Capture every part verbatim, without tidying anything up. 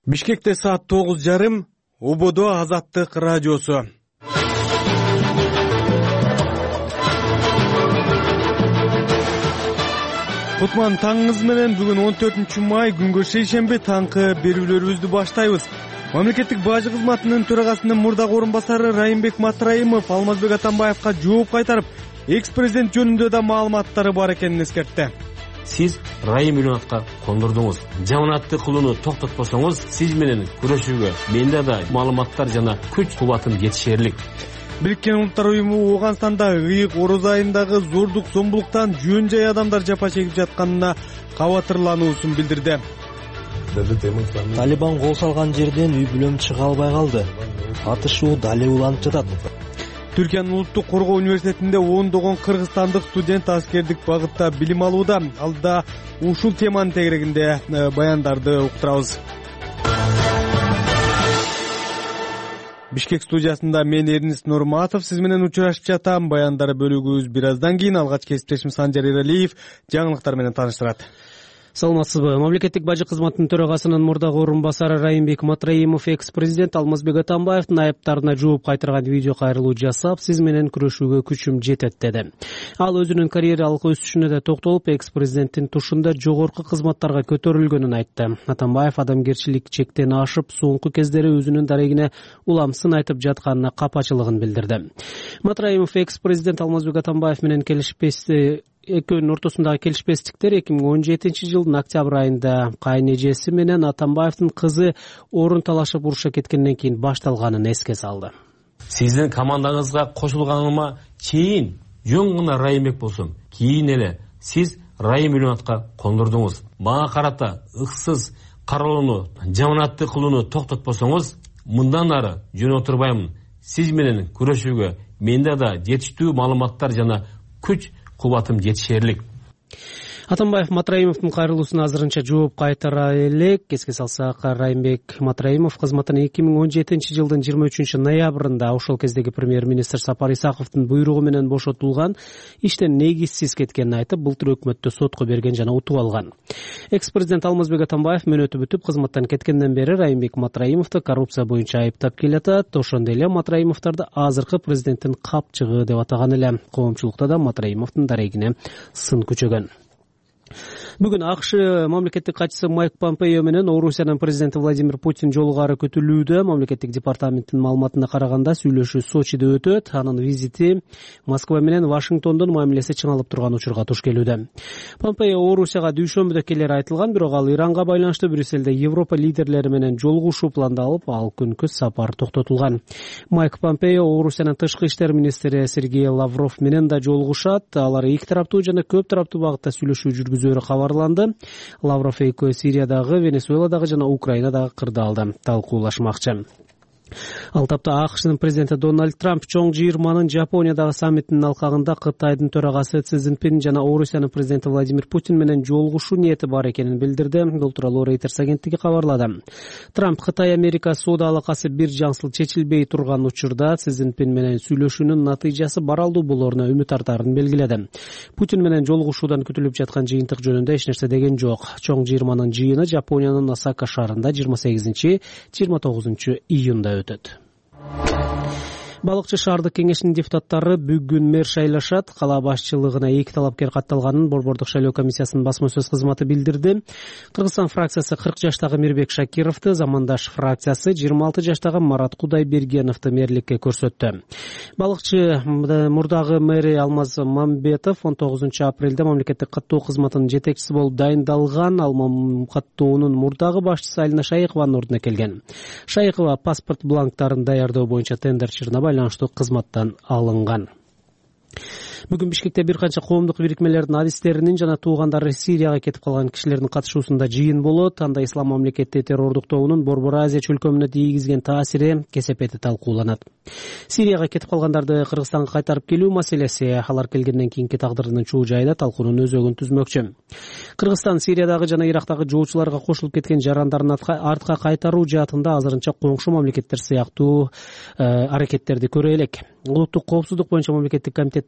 Бишкекте саат тогуз жарым, Ободо Азаттык радиосу. Кутман таңыңыз менен бүгүн он төртүнчү май күнгө шейшемби таңкы берүүлөрүбүздү баштайбыз. Мамлекеттик бажы кызматынын төрагасынын мурдагы орун басары Райымбек Матраимов Алмазбек Атамбаевга жооп кайтарып, экс-президент жөнүндө да маалыматтары бар экенин эскертти. Сиз Райым Ülөнатка кондурдуңуз. Жаманатты кылууну токтотпосоңуз, сиз менен күрөшүүгө менде да маалыматтар жана күч кубатым жетишерлик. Бириккен Улуттар уюму Ооганстанда ыйык ороз айындагы зордук зомбулуктан жөн жай адамдар жапа чегип жатканына кабатырлануусун билдирди. Талибан кол салган жерден үй бүлөм чыга албай калды. Атышуу дале уланып жатат. Түркиянын Улуттук коргоо университетинде ондогон кыргызстандык студент аскердик багытта билим алууда. Алда ушул теманын тегерегинде баяндарды уктурабыз. Бишкек студиясында мен Эрнист Нурматов сиз менен учурашып жатам. Баяндары бөлүгүбүз бир аздан кийин. Алгач кесиптешим Санжар Эралиев жаңылыктар менен тааныштырат. Саламатсызбы. Мамлекеттик бажы кызматынын төрагасынын мурдагы орун басары Райымбек Матраимов экс-президент Алмазбек Атамбаевдин айыптарына жооп кайтарган видео кайрылуу жасап, сиз менен күрөшүүгө күчүм жетет деди. Ал өзүнүн карьералык өсүшүнө да токтолуп, экс-президенттин тушунда жогорку кызматтарга көтөрүлгөнүн айтты. Атамбаев адамгерчилик чектен ашып, соңку кездери өзүнүн дарегине улам сын айтып жатканына капачылыгын билдирди. Матраимов экс-президент Алмазбек Атамбаев менен келишпеси экөөнүн ортосундагы келишпестиктер эки миң он жетинчи жылдын октябрь айында кайнэжеси менен Атамбаевдин кызы орун талашып уруша кеткенден кийин башталганын эске салды. Сиздин командаңызга кошулганыма чейин жөн гана Райымбек болсом, кийин эле сиз Райым Ülөнатка кондурдуңуз. Мага карата ыксыз каралууну, жаманатты кылууну токтотпосоңуз, мындан ары жөн отурбаймын. Сиз менен күрөшүүгө менде да жетиштүү маалыматтар жана күч кубатым жетишерлик. Атамбаев Матраимовдун кайрылуусуна азырынча жооп кайтара элек. Эске салсак, Райымбек Матраимов кызматтан эки миң он жетинчи жылдын жыйырма үчүнчү ноябрында ошол кездеги премьер-министр Сапар Исаковдун буйругу менен бошотулган, иштен негизсиз кеткенин айтып, былтыр өкмөттө сотко берген жана утуп алган. Экс-президент Алмазбек Атамбаев мөөнөтү бүтүп кызматтан кеткенден бери Райымбек Матраимовду коррупция боюнча айыптап келатат. Ошондой эле Матраимовдорду азыркы президенттин капчыгы деп атаган эле. Коомчулукта да Матраимовдун дарегине сын күчөгөн. Бүгүн АКШ мамлекеттик катчысы Майк Помпео менен Орусиянын президенти Владимир Путин жолугары күтүлүүдө. Мамлекеттик департаменттин маалыматына караганда сүйлөшүү Сочиде өтөт. Анын визити Москва менен Вашингтондун мамилеси чыңалып турган учурга туш келүүдө. Помпео Орусияга дүйшөмбүдө келери айтылган, бирок ал Иранга байланыштуу Брюссельде Европа лидерлери менен жолугушуу пландалып, ал күнкү сапар токтотулган. Майк Помпео Орусиянын тышкы иштер министри Сергей Лавров менен да жолугушат. Алар эки тараптуу жана көп тараптуу багытта сүйлөшүү жүргүзөөрү кабарланды. Лавров экөө Сириядагы, Венесуэладагы жана Украинадагы кырдаалда талкуулашмакчы. Ал тапта АКШнын президенти Дональд Трамп чоң жыйырманын Жапониядагы саммитинин алкагында Кытайдын төрагасы Си Цзиньпин жана Орусиянын президенти Владимир Путин менен жолугушуу ниети бар экенин билдирди. Бул тууралуу Reuters агенттиги кабарлады. Трамп Кытай-Америка соода алакасы бир жаңсыл чечилбей турган учурда Си Цзиньпин менен сүйлөшүүнүн натыйжасы баралдуу болоруна үмүт артарын белгиледи. Путин менен жолугушуудан күтүлүп жаткан жыйынтык жөнүндө эч нерсе деген жок. Чоң жыйырманын жыйыны Жапониянын Осака шаарында жыйырма сегизинчи жыйырма тогузунчу июнда өтөт. Балыкчы шаардык кеңешинин депутаттары бүгүн мэр шайлашат. Кала башчылыгына эки талапкер катталганын Борбордук шайлоо комиссиясынын басма сөз кызматы билдирди. Кыргызстан фракциясы кырк жаштагы Мирбек Шакировду, Замандаш фракциясы жыйырма алты жаштагы Марат Кудайбергеновду мэрликке көрсөттү. Балыкчы мурдагы мэри Алмаз Мамбетов он тогузунчу апрелде мамлекеттик каттоо кызматынын жетекчиси болуп дайындалган. Ал каттоонун мурдагы башчысы Алина Шайыкованын ордуна келген. Шайыкова паспорт бланктарын даярдоо боюнча тендерчилине байланыштуу кызматтан алынган. Бүгүн Бишкекте бир канча коомдук бирикмелердин адистеринин жана туугандары Сирияга кетип калган кишилердин катышуусунда жыйын болот. Анда Ислам мамлекети террордуктоонун Борбор Азия чөлкөмүнө тийгизген таасири кесепети талкууланат. Сирияга кетип калгандарды Кыргызстанга кайтарып келүү маселеси алар келгенден кийинки тагдырынын чуу жайда талкуунун өзөгүн түзмөкчү. Кыргызстан Сириядагы жана Ирактагы жоочуларга кошулуп кеткен жарандарын артка кайтаруу жаатында азырынча коңшу мамлекеттер сыяктуу аракеттерди көрө элек. Улуттук коопсуздук боюнча мамлекеттик комитеттин маалыматына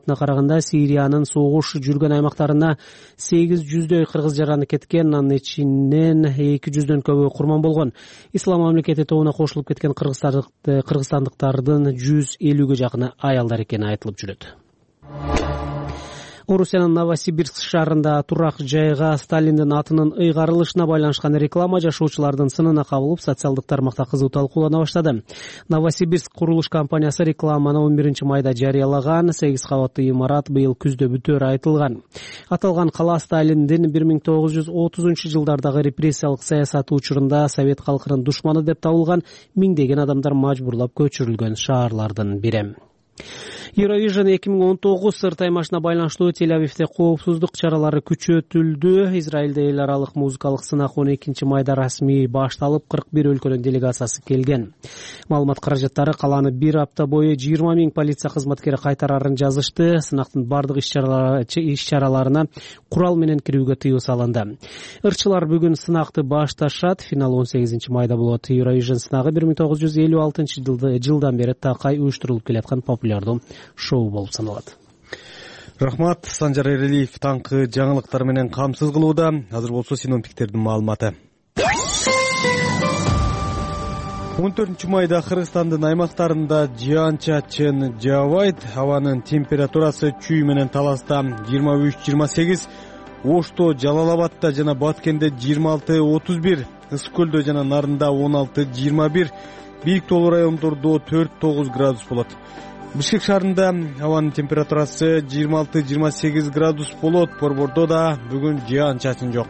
маалыматына караганда Сириянын согуш жүргөн аймактарына сегиз жүздөй кыргыз жараны кеткен, анын ичинен эки жүздөн көбү курман болгон. Ислам мамлекети тобуна кошулуп кеткен кыргызстандыктардын жүз элүүгө жакыны аялдар экени айтылып жүрөт. Орусиянын Новосибирск шаарында турак жайга Сталиндин атынын ыйгарылышына байланышкан реклама жашоочулардын сынына кабылып, социалдык тармакта кызуу талкуулана баштады. Новосибирск курулуш компаниясы рекламаны он биринчи майда жарыялаган. сегиз кабаттуу имарат быйыл күздө бүтөөрү айтылган. Аталган кала Сталиндин бир миң тогуз жүз отузунчу жылдардагы репрессиялык саясаты учурунда совет калкынын душманы деп табылган, миңдеген адамдар мажбурлап көчүрүлгөн шаарлардын бири. Eurovision эки миң он тогуз сырт аймашына байланыштуу Тель-Авивде коопсуздук чаралары күчөтүлдү. Израилде эл аралык музыкалык сынак он экинчи майда расмий башталып, кырк бир өлкөнүн делегациясы келген. Маалымат каражаттары каланы бир апта бою жыйырма миң полиция кызматкери кайтарарын жазышты. Сынактын бардык иш-чараларына курал менен кирүүгө тыюу салынды. Ырчылар бүгүн сынакты башташат. Финал он сегизинчи майда болот. Eurovision сынагы бир миң тогуз жүз элүү алтынчы жылдан бери такай уюштурулуп келаткан популярдуу шоу болуп саналат. Рахмат, Санжар Эрелиев таңкы жаңылыктар менен камсыз кылууда. Азыр болсо синоптиктердин маалыматы. он төртүнчү майда Кыргызстандын аймактарында жаан-чачын жаабайт. Абанын температурасы Чүй менен Таласта жыйырма үч жыйырма сегиз, Ошто, Жалалабадта жана Баткенде жыйырма алты отуз бир, Ысык көлдө жана Нарында он алты жыйырма бир, бийик тоолуу райондордо төрт тогуз градус болот. Бишкек шаарында абанын температурасы жыйырма алты жыйырма сегиз градус болот. Борбордо да бүгүн жаан-чачын жок.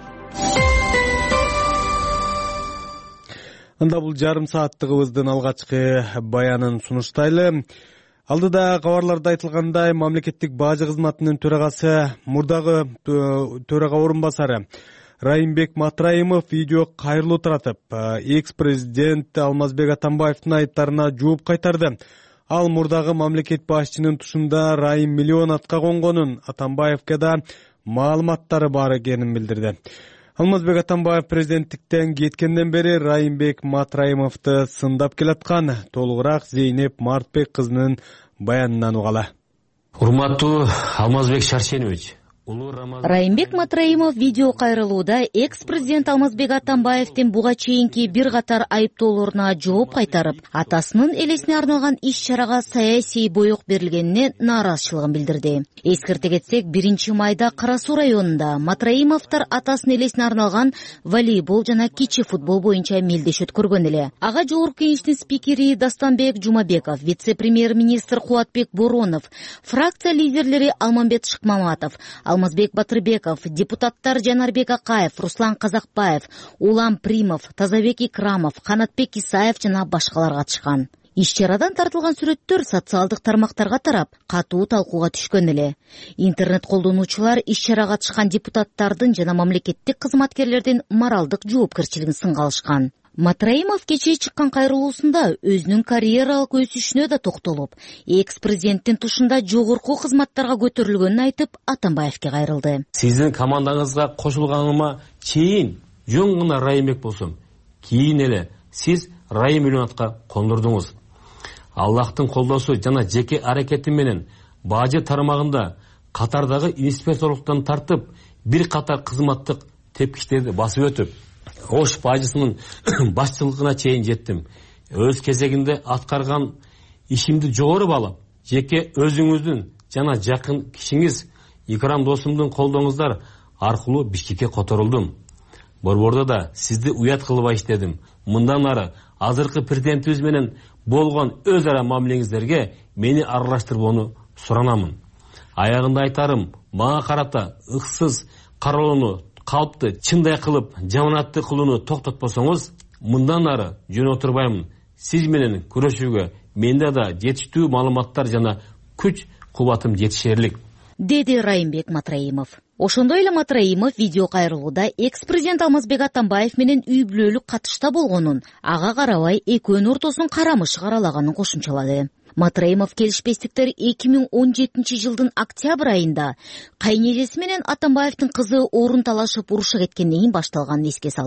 Анда бул жарым сааттыгыбыздын алгачкы баянын сунуштайлы. Алдыда кабарларда айтылгандай, мамлекеттик бажы кызматынын төрагасы, мурдагы төрага орун басары Райымбек Матраимов видео кайрылуу таратып, экс-президент Алмазбек Атамбаевдин айыптарына жооп кайтарды. Ал мурдагы мамлекет башчынын тушунда Райым миллион атка конгонун, Атамбаевке да маалыматтары бар экенин билдирди. Алмазбек Атамбаев президенттиктен кеткенден бери Райымбек Матраимовду сындап келаткан. Толугураак Зейнеп Мартбек кызынын баянынан угала. Урматтуу Алмазбек Шаршенович, Райымбек Матраимов видео кайрылууда экс-президент Алмазбек Атамбаевдин буга чейинки бир катар айыптоолоруна жооп кайтарып, атасынын элесине арналган иш-чарага саясий боек берилгенине нааразычылыгын билдирди. Эскерте кетсек, биринчи майда Кара Суу районунда Матраимовдор атасынын элесине арналган волейбол жана кичи футбол боюнча мелдеш өткөргөн эле. Ага жогорку кеңештин спикери Дастанбек Жумабеков, вице-премьер-министр Кубатбек Боронов, фракция лидерлери Алмамбет Шыкмаматов, Алмазбек Батырбеков, депутаттар Жанарбек Акаев, Руслан Казакбаев, Улам Примов, Тазабек Икрамов, Канатбек Исаев жана башкалар катышкан. Иш-чарадан тартылган сүрөттөр социалдык тармактарга тарап, катуу талкууга түшкөн эле. Интернет колдонуучулар иш-чарага катышкан депутаттардын жана мамлекеттик кызматкерлердин моралдык жоопкерчилигин сынга алышкан. Матраимов кечээ чыккан кайрылуусунда өзүнүн карьералык өсүшүнө да токтолуп, экс-президенттин тушунда жогорку кызматтарга көтөрүлгөнүн айтып, Атамбаевке кайрылды. Сиздин командаңызга кошулганыма чейин жөн гана Райымбек болсом, кийин эле сиз Райым миллионатка кондурдуңуз. Аллахтын колдоосу жана жеке аракети менен бажы тармагында катардагы инспекторлуктан тартып, бир катар кызматтык тепкичтерди басып өтүп, Ош бажысынын башчылыгына чейин жеттим. Өз кезегинде аткарган ишимди жогору балап, жеке өзүңүздүн жана жакын кишиңиз Икрам досумдун колдооңуздар аркылуу Бишкекке которулдум. Борбордо да сизди уят кылбай иштедим. Мындан ары азыркы президентибиз менен болгон өз ара мамилеңиздерге мени аралаштырбоону суранамын. Аягында айтарым, мага карата ыксыз каралууну, калпты чындай кылып, жаманатты кылууну токтотпосоңуз, мындан ары жөн отурбаймын. Сиз менен күрөшүүгө менде да жетиштүү маалыматтар жана күч кубатым жетишерлик, деди Райымбек Матраимов. Ошондой эле Матраимов видео кайрылууда экс-президент Алмазбек Атамбаев менен үй бүлөлүк катышта болгонун, ага карабай экөөнүн ортосун карамыш каралаганын кошумчалады. Матраимов келишпестиктер эки миң он жетинчи жылдын октябрь айында кайнежеси менен Атамбаевдин кызы орун талашып урушуп кеткенден кийин башталганын эске салды.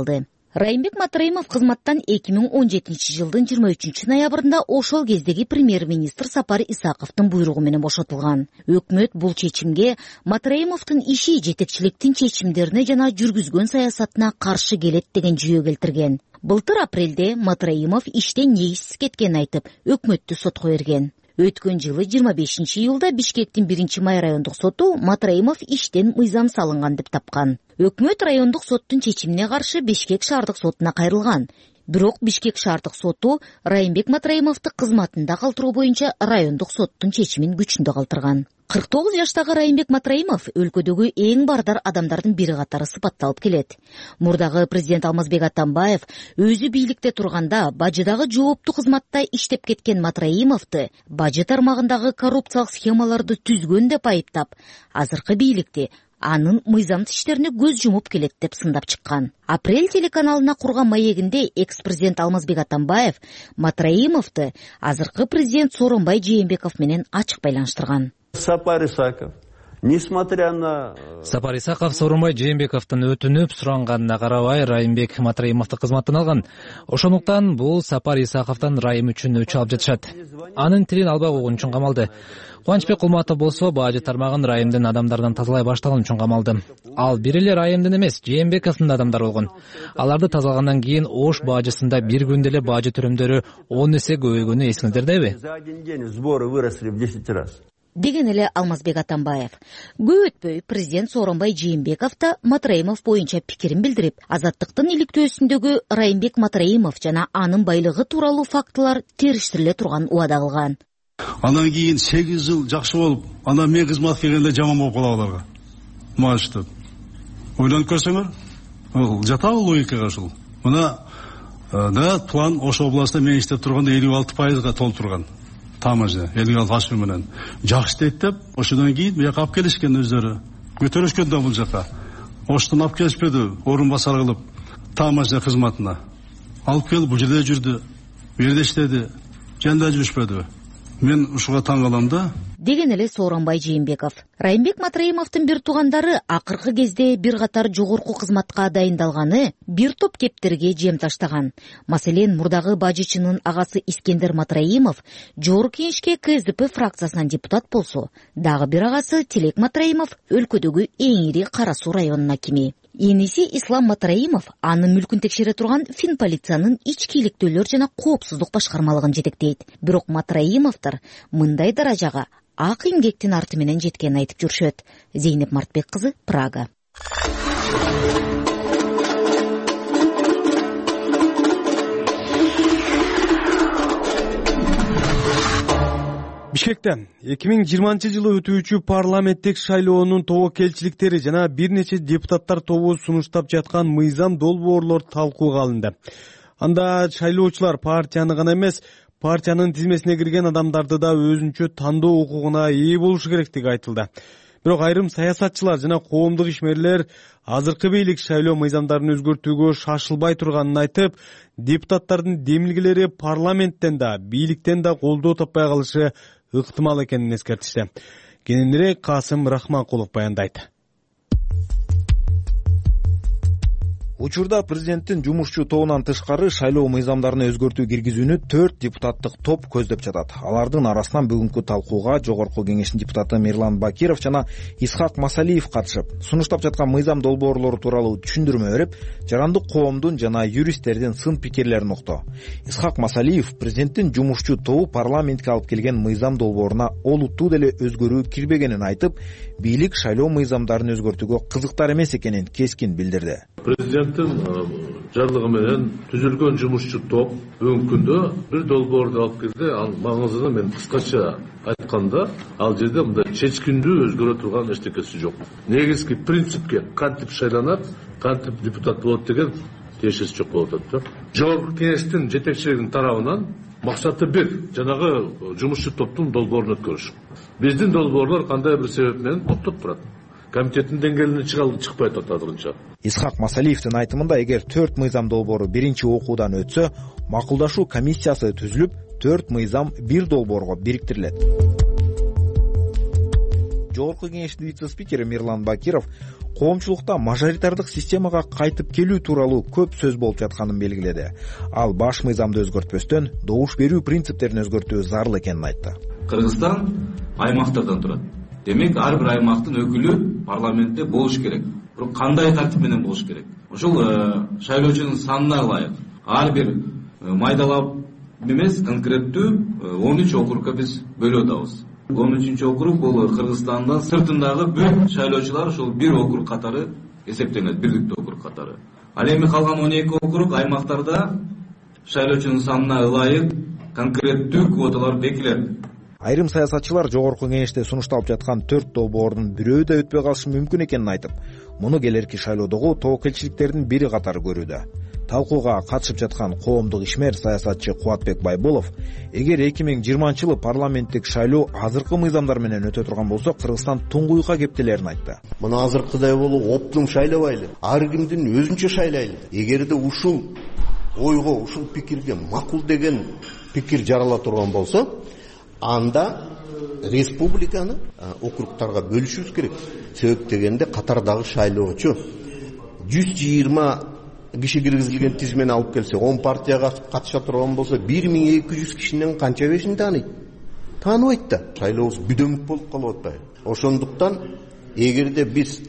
Райымбек Матраимов кызматтан эки миң он жетинчи жылдын жыйырма үчүнчү ноябрында ошол кездеги премьер-министр Сапар Исаковдун буйругу менен бошотулган. Өкмөт бул чечимге Матраимовдун иши, жетекчиликтин чечимдерине жана жүргүзгөн саясатына каршы келет деген жүйө келтирген. Былтыр апрелде Матраимов иштен негизсиз кеткенин айтып, өкмөттү сотко берген. Өткөн жылы жыйырма бешинчи июлда Бишкектин биринчи май райондук соту Матраимов иштен мыйзам салынган деп тапкан. Өкмөт райондук соттун чечимине каршы Бишкек шаардык сотуна кайрылган. Бирок Бишкек шаардык соту Райымбек Матраимовду кызматында калтыруу боюнча райондук соттун чечимин күчүндө калтырган. кырк тогуз жаштагы Райымбек Матраимов өлкөдөгү эң бардар адамдардын бири катары сыпатталып келет. Мурдагы президент Алмазбек Атамбаев өзү бийликте турганда бажыдагы жооптуу кызматта иштеп кеткен Матраимовду бажы тармагындагы коррупциялык схемаларды түзгөн деп айыптап, азыркы бийликте анын мыйзамдуу иштерине көз жумуп келет деп сындап чыккан. Апрель телеканалына курган маегинде экс-президент Алмазбек Атамбаев Матраимовду азыркы президент Сооронбай Жээнбеков менен ачык байланыштырган. Сапар Исаков, несмотря на... Сапар Исаков Сооронбай Жээнбековдун өтүнүп суранганына карабай Райымбек Матраимовду кызматтан алган. Ошондуктан бул Сапар Исаковдон Райым үчүн өчү алып жатышат. Анын тилин албай койгон үчүн камалды. Кубанычбек Кулматов болсо бажы тармагын Райымдын адамдардан тазалай баштаган үчүн камалды. Ал бир эле Райымдын эмес, Жээнбековдун адамдары болгон. Аларды тазалагандан кийин Ош бажысында бир күндө эле бажы төрөмдөрү он эсе көбөйгөнү эсиңиздердеби? За один день сборы выросли в десять раз. Деген эле Алмазбек Атамбаев. Көп өтпөй президент Сооронбай Жээнбеков да Матраимов боюнча пикирин билдирип, азаттыктын иликтөөсүндөгү Райымбек Матраимов жана анын байлыгы тууралуу фактылар териштириле турган убада кылган. Андан кийин сегиз жыл жакшы болуп, анан мен кызматка келгенде жаман болуп калат аларга. Маштып. Ойлонуп көрсөңөр, бул жатабы логикага ушул. Мына да план Ош областында мен иштеп турганда элүү алты пайызга толтурган. Тамажы, элүү алты ашуу менен. Жакшы дейт деп, ошондон кийин бияка алып келишкен өздөрү. Көтөрүшкөн да бул жака. Оштон алып келишпеди, орун басар кылып, Тамажы кызматына. Алып келип бул жерде жүрдү. Бу жерде иштеди. Жанда жүрүшпөдү. Мен ушуга таң калам да. Деген эле Сооронбай Жээнбеков. Райымбек Матраимовдун бир туугандары акыркы кезде бир катар жогорку кызматка дайындалганы бир топ кептерге жем таштаган. Маселен, мурдагы бажычынын агасы Искендер Матраимов жогорку кеңешке Ка Эс Де Пэ фракциясынан депутат болсо, дагы бир агасы Тилек Матраимов өлкөдөгү эң ири Кара Суу районунун акими. Эниси Ислам Матраимов анын мүлкүн текшере турган Финполициянын ички иликтөөлөр жана коопсуздук башкармалыгын жетектейт. Бирок Матраимовдор мындай даражага ак эмгектин арты менен жеткенин айтып жүрүшөт. Зейнеп Мартбек кызы, Прага. Бишкекте эки миң жыйырманчы жылы өтүүчү парламенттик шайлоонун тобокелчиликтери жана бир нече депутаттар тобу сунуштап жаткан мыйзам долбоорлор талкууга алынды. Анда шайлоочулар партияны гана эмес, партиянын тизмесине кирген адамдарды да өзүнчө тандоо укугуна ээ болушу керектиги айтылды. Бирок айрым саясатчылар жана коомдук ишмерлер азыркы бийлик шайлоо мыйзамдарын өзгөртүүгө шашылбай турганын айтып, депутаттардын демилгелери парламенттен да, бийликтен да колдоо таппай калышы ыктымал экенин эскертишти. Кененирээк Касым Рахманкулов баяндайт. Учурда президенттин жумушчу тобунан тышкары шайлоо мыйзамдарын өзгөртүү киргизүүнү төрт депутаттык топ көздөп жатат. Алардын арасынан бүгүнкү талкууга жогорку кеңештин депутаты Мирлан Бакиров жана Исхак Масалиев катышып, сунуштап жаткан мыйзам долбоорлору тууралуу түшүндүрмө берип, жарандык коомдун жана юристтердин сын пикирлерин укту. Исхак Масалиев президенттин жумушчу тобу парламентке алып келген мыйзам долбооруна олуттуу деле өзгөрүү кирбегенин айтып, бийлик шайлоо мыйзамдарын өзгөртүүгө кызыктар эмес экенин кескин билдирди. Президенттин жарлыгы менен түзүлгөн жумушчу топ бүгүнкү күндө бир долбоорду алып келди. Ал маңызын мен кыскача айтканда, ал жерде мындай чечкиндүү өзгөрө турган эчтекеси жок. Негизги принципке кантип шайланат, кантип депутат болот деген тиешеси жок болуп атат. Жогорку кеңештин жетекчилигинин тарабынан максаты бир, жанагы жумушчу топтун долбоорун өткөрүш. Биздин долбоорлор кандай бир себеп менен токтоп турат. Комитеттин деңгээлине чыкпай атат азырынча. Исхак Масалиевдин айтымында, эгер төрт мыйзам долбоору биринчи окуудан өтсө, макулдашуу комиссиясы түзүлүп, төрт мыйзам бир долбоорго бириктирилет. Жогорку кеңештин вице-спикери Мирлан Бакиров коомчулукта мажоритардык системага кайтып келүү тууралуу көп сөз болуп жатканын белгиледи. Ал баш мыйзамды өзгөртпөстөн добуш берүү принциптерин өзгөртүү зарыл экенин айтты. Кыргызстан аймактардан турат. Демек ар бир аймактын өкүлү парламентте болуш керек. Бирок кандай тартип менен болуш керек? Ошол шайлоочунун санына ылайык ар бир майдалап эмес конкреттүү он үч округга биз бөлүп атабыз. он үчүнчү округ бул Кыргызстандын сыртындагы бүт шайлоочулар ошол бир округ катары эсептелет, бирликтүү округ катары. Ал эми калган он эки округ аймактарда шайлоочунун санына ылайык конкреттүү квоталар бекилет. Айрым саясатчылар жогорку кеңеште сунушталып жаткан төрт долбоордун бирөө да өтпөй калышы мүмкүн экенин айтып, муну келерки шайлоодогу тобокелчиликтердин бири катары көрүүдө. Талкууга катышып жаткан коомдук ишмер саясатчы Кубатбек Байболов, эгер эки миң жыйырманчы жылы парламенттик шайлоо азыркы мыйзамдар менен өтө турган болсо, Кыргызстан туңгуйга кептелерин айтты. Мына азыркыдай болуп оптум шайлабайлы, ар кимдин өзүнчө шайлайлы. Эгерде ушул ойго, ушул пикирге макул деген пикир жарала турган болсо, анда республиканы округтарга бөлүшүбүз керек. Себеп дегенде катардагы шайлоочу жүз жыйырма киши киргизилген тизмени алып келсе, он партияга катыша турган болсо, бир миң эки жүз кишинин канча бешин тааныйт? Тааныбайт да. Шайлообуз бүдөмүк болуп калып атпайбы? Ошондуктан эгерде биз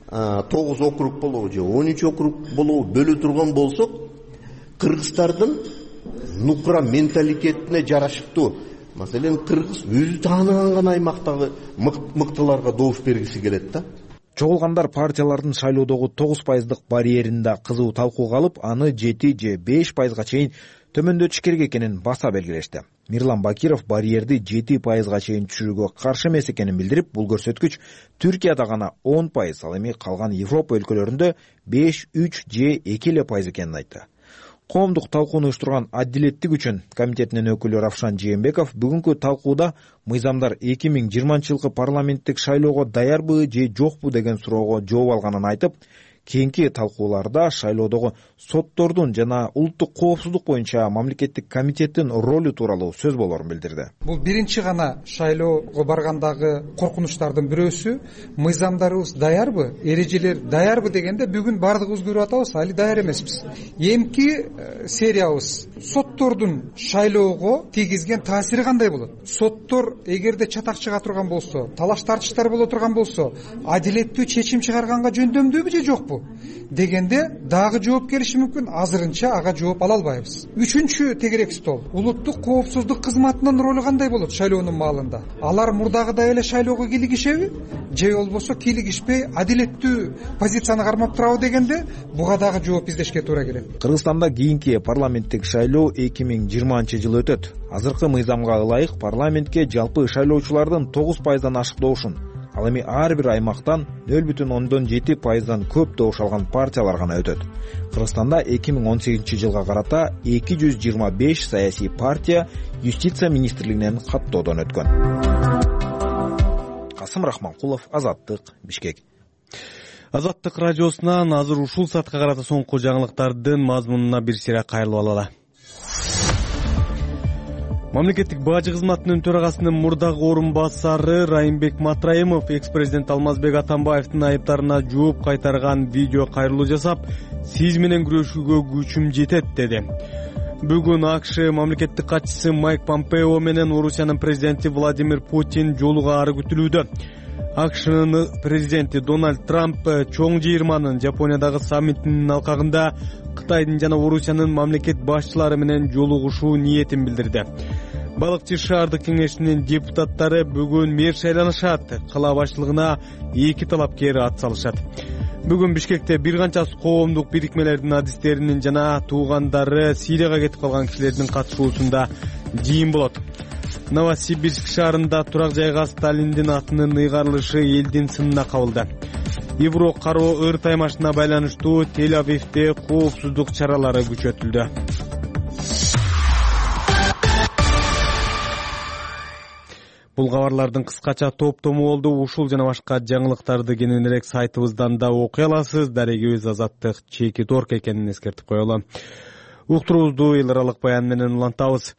тогуз округ болобу же он үч округ болобу бөлө турган болсок, кыргыздардын нукура менталитетине жарашыктуу. Маселен, кыргыз өзү тааныган гана аймактагы мыктыларга добуш бергиси келет да. Чогулгандар партиялардын шайлоодогу тогуз пайыздык барьеринде кызуу талкууга алып, аны жети же беш пайызга чейин төмөндөтүш керек экенин баса белгилешти. Мирлан Бакиров барьерди жети пайызга чейин түшүрүүгө каршы эмес экенин билдирип, бул көрсөткүч Түркияда гана он пайыз, ал эми калган Европа өлкөлөрүндө беш, үч же эки эле пайыз экенин айтты. Коомдук талкууну уюштурган Адилеттик үчүн комитетинин өкүлү Равшан Жээнбеков бүгүнкү талкууда мыйзамдар эки миң жыйырманчы жылкы парламенттик шайлоого даярбы же жокпу деген суроого жооп алганын айтып, кийинки талкууларда шайлоодогу соттордун жана улуттук коопсуздук боюнча мамлекеттик комитеттин ролу тууралуу сөз болорун билдирди. Бул биринчи гана шайлоого баргандагы коркунучтардын бирөөсү, мыйзамдарыбыз даярбы, эрежелер даярбы дегенде бүгүн бардыгыбыз көрүп атабыз, али даяр эмеспиз. Эмки сериябыз соттордун шайлоого тийгизген таасири кандай болот? Соттор эгерде чатак чыга турган болсо, талаш тартыштар боло турган болсо, адилеттүү чечим чыгарганга жөндөмдүүбү же жокпу дегенде дагы жооп келиши мүмкүн. Азырынча ага жооп ала албайбыз. Үчүнчү тегерек стол. Улуттук коопсуздук кызматынын ролу кандай болот шайлоонун маалында? Алар мурдагыдай эле шайлоого кийлигишеби же болбосо кийлигишпей адилеттүү позицияны кармап турабы дегенде буга дагы жооп издешке туура келет. Кыргызстанда кийинки парламенттик шайлоо эки миң жыйырманчы жылы өтөт. Азыркы мыйзамга ылайык парламентке жалпы шайлоочулардын тогуз пайыздан ашык добушун, ал эми ар бир аймактан нөл бүтүн ондон жети пайыздан көп добуш алган партиялар гана өтөт. Кыргызстанда эки миң он сегизинчи жылга карата эки жүз жыйырма беш саясий партия юстиция министрлигинен каттоодон өткөн. Касым Рахманкулов, Азаттык, Бишкек. Азаттык радиосунан азыр ушул саатка карата соңку жаңылыктардын мазмунуна бир сыйра кайрылып алалы. Мамлекеттик бажы кызматынын төрагасынын мурдагы орун басары Райымбек Матраимов экс-президент Алмазбек Атамбаевдин айыптарына жооп кайтарган видео кайрылуу жасап, сиз менен күрөшүүгө күчүм жетет деди. Бүгүн АКШ мамлекеттик катчысы Майк Помпео менен Орусиянын президенти Владимир Путин жолугаары күтүлүүдө. АКШнын президенти Дональд Трамп чоң жыйырманын Жапониядагы саммитинин алкагында Кытайдын жана Орусиянын мамлекет башчылары менен жолугушуу ниетин билдирди. Балыкчы шаардык кеңешинин депутаттары бүгүн мэр шайланышат. Кала башчылыгына эки талапкер ат салышат. Бүгүн Бишкекте бир канча коомдук бирикмелердин адистеринин жана туугандары Сирияга кетип калган кишилердин катышуусунда жыйын болот. Новосибирск шаарында турак жайга Сталиндин атынын ыйгарылышы элдин сынына кабылды. Ибро кароо өр таймашына байланыштуу Тель-Авивде коопсуздук чаралары күчөтүлдү. Бул кабарлардын кыскача топтому болду. Ушул жана башка жаңылыктарды кененирээк сайтыбыздан да окуй аласыз. Дарегибиз Азаттык чеки торк экенин эскертип коелу. Уктуруубузду эл аралык баян менен улантабыз.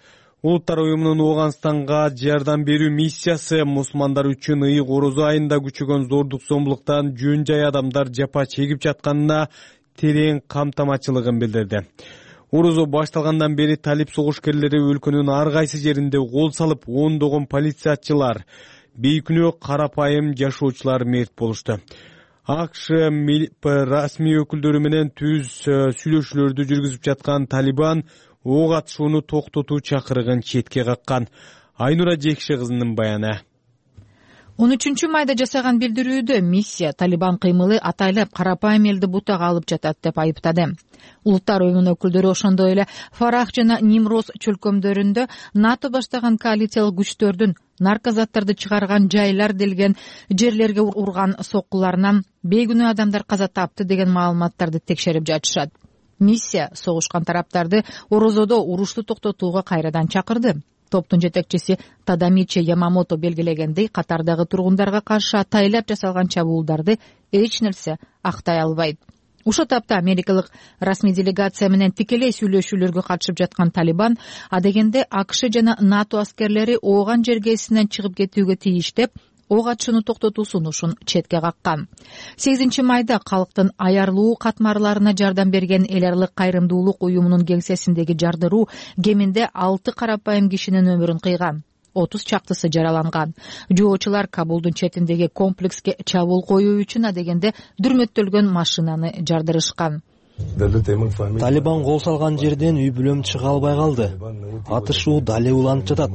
Улуттар уюмунун Ооганстанга жардам берүү миссиясы мусулмандар үчүн ыйык орозо айында күчөгөн зордук зомбулуктан жөн жай адамдар жапа чегип жатканына терең камтамачылыгын билдирди. Орозо башталгандан бери талип согушкерлери өлкөнүн ар кайсы жеринде кол салып, ондогон полициячылар, бейкүнөө карапайым жашоочулар мерт болушту. АКШ расмий өкүлдөрү менен түз сүйлөшүүлөрдү жүргүзүп жаткан Талибан ок атышууну токтотуу чакырыгын четке каккан. Айнура Жекше кызынын баяны. он үчүнчү майда жасаган билдирүүдө миссия Талибан кыймылы атайлап карапайым элди бутага алып жатат деп айыптады. Улуттар уюмунун өкүлдөрү ошондой эле Фарах жана Нимроз чөлкөмдөрүндө НАТО баштаган коалициялык күчтөрдүн наркозаттарды чыгарган жайлар делген жерлерге урган соккуларынан бейгүнөө адамдар каза тапты деген маалыматтарды текшерип жатышат. Миссия согушкан тараптарды Орозодо урушту токтотууга кайрадан чакырды. Топтун жетекчиси Тадамичи Ямамото белгилегендей, катардагы тургундарга каршы атайлап жасалган чабуулдарды эч нерсе актай албайт. Ошол тапта америкалык расмий делегация менен тикелей сүйлөшүүлөргө катышып жаткан Талибан адегенде АКШ жана НАТО аскерлери ооган жергесинен чыгып кетүүгө тийиш деп ок атышууну токтотуу сунушун четке каккан. сегизинчи майда калктын аярлуу катмарларына жардам берген эл аралык кайрымдуулук уюмунун кеңсесиндеги жардыруу кеминде алты карапайым кишинин өмүрүн кыйган. отуз чактысы жараланган. Жоочулар Кабулдун четиндеги комплекске чабуул коюу үчүн адегенде дүрмөттөлгөн машинаны жардырышкан. Талибан кол салган жерден үй бүлөм чыга албай калды. Атышуу дале уланып жатат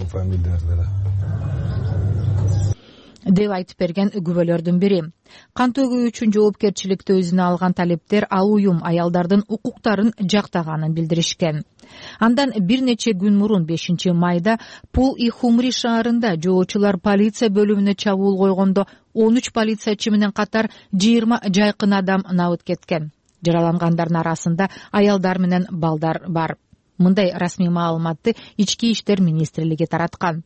деп айтып берген күбөлөрдүн бири. Кан төгүү үчүн жоопкерчиликти өзүнө алган талептер ал уюм аялдардын укуктарын жактаганын билдиришкен. Андан бир нече күн мурун бешинчи майда Пул и Хумри шаарында жоочулар полиция бөлүмүнө чабуул койгондо он үч полициячы менен катар жыйырма жайкын адам набыт кеткен. Жаралангандардын арасында аялдар менен балдар бар. Мындай расмий маалыматты Ички иштер министрлиги тараткан.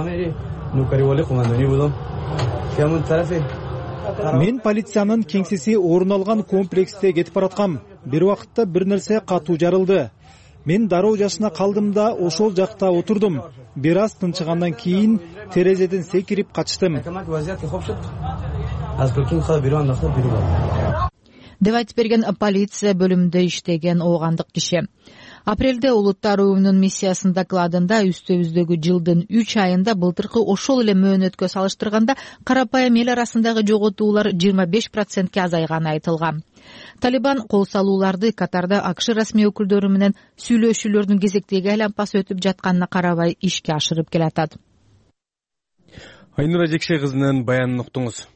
Мен полициянын кеңсеси орун алган комплексте кетип бараткам. Бир убакытта бир нерсе катуу жарылды. Мен дароо жашына калдым да ошол жакта отурдум. Бир аз тынчыгандан кийин терезеден секирип качтым. Деп айтып берген полиция бөлүмүндө иштеген оогандык киши. Апрелде Улуттар уюмунун миссиясынын докладында үстөбүздөгү жылдын үч айында былтыркы ошол эле мөөнөткө салыштырганда карапайым эл арасындагы жоготуулар жыйырма беш процентке азайганы айтылган. Талибан кол салууларды Катарда АКШ расмий өкүлдөрү менен сүйлөшүүлөрдүн кезектеги айланпасы өтүп жатканына карабай ишке ашырып келатат. Айнура Жекше кызынын баянын уктуңуз.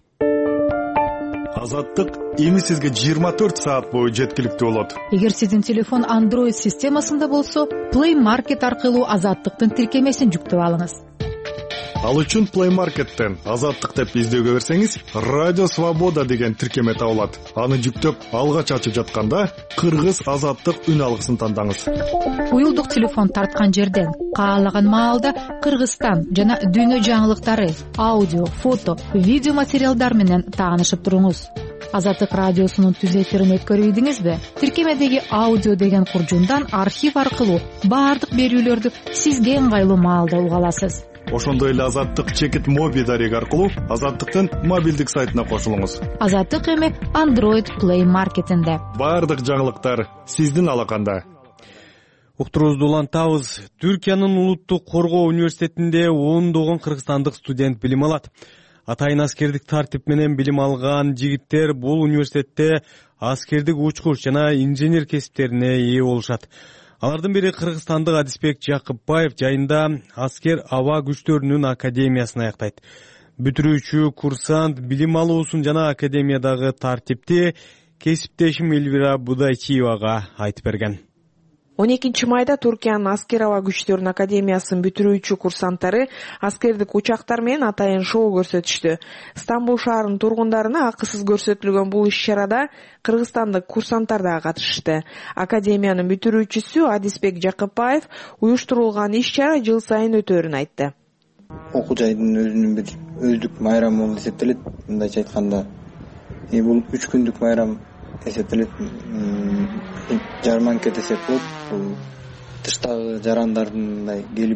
Азаттык эми сизге жыйырма төрт саат бою жеткиликтүү болот. Эгер сиздин телефон Android системасында болсо, Play Market аркылуу Азаттыктын тиркемесин жүктөп алыңыз. Ал үчүн Play Market'тен Азаттык деп издөөгө берсеңиз, Радио Свобода деген тиркеме табылат. Аны жүктөп, алгач ачып жатканда Кыргыз Азаттык үн алгысын тандаңыз. Уюлдук телефон тарткан жерден каалаган маалда Кыргызстан жана дүйнө жаңылыктары, аудио, фото, видео материалдар менен таанышып туруңуз. Азаттык радиосунун түз эфирин өткөрүйдүңүзбү? Тиркемедеги аудио деген куржундан архив аркылуу баардык берүүлөрдү сизге ыңгайлуу маалда уга аласыз. Ошондой эле Азаттык чекит моби дареги аркылуу Азаттыктын мобилдик сайтына кошулуңуз. Азаттык эми Android Play Market'инде. Баардык жаңылыктар сиздин алаканда. Уктуруубузду улантабыз. Түркиянын улуттук коргоо университетинде ондогон кыргызстандык студент билим алат. Атайын аскердик тартип менен билим алган жигиттер бул университетте аскердик учкуч жана инженер кесиптерине ээ болушат. Алардын бири кыргызстандык Адисбек Жакыпбаев жайында аскер аба күчтөрүнүн академиясын аяктайт. Бүтүрүүчү курсант билим алуусун жана академиядагы тартипти кесиптешим Элвира Будайчиевага айтып берген. он экинчи майда Түркиянын аскер аба күчтөрүнүн академиясынын бүтүрүүчү курсанттары аскердик учактар менен атайын шоу көрсөтүштү. Стамбул шаарынын тургундарына акысыз көрсөтүлгөн бул иш-чарада кыргызстандык курсанттар да катышты. Академиянын бүтүрүүчүсү Адисбек Жакыпбаев уюштурулган иш-чара жыл сайын өтөөрүн айтты. Окуу жайдын өзүнүн бир өздүк майрамы болуп эсептелет. Мындайча айтканда, бул үч күндүк майрам эсептелет. Жарманка десек болот. Бул тыштагы жарандардын келип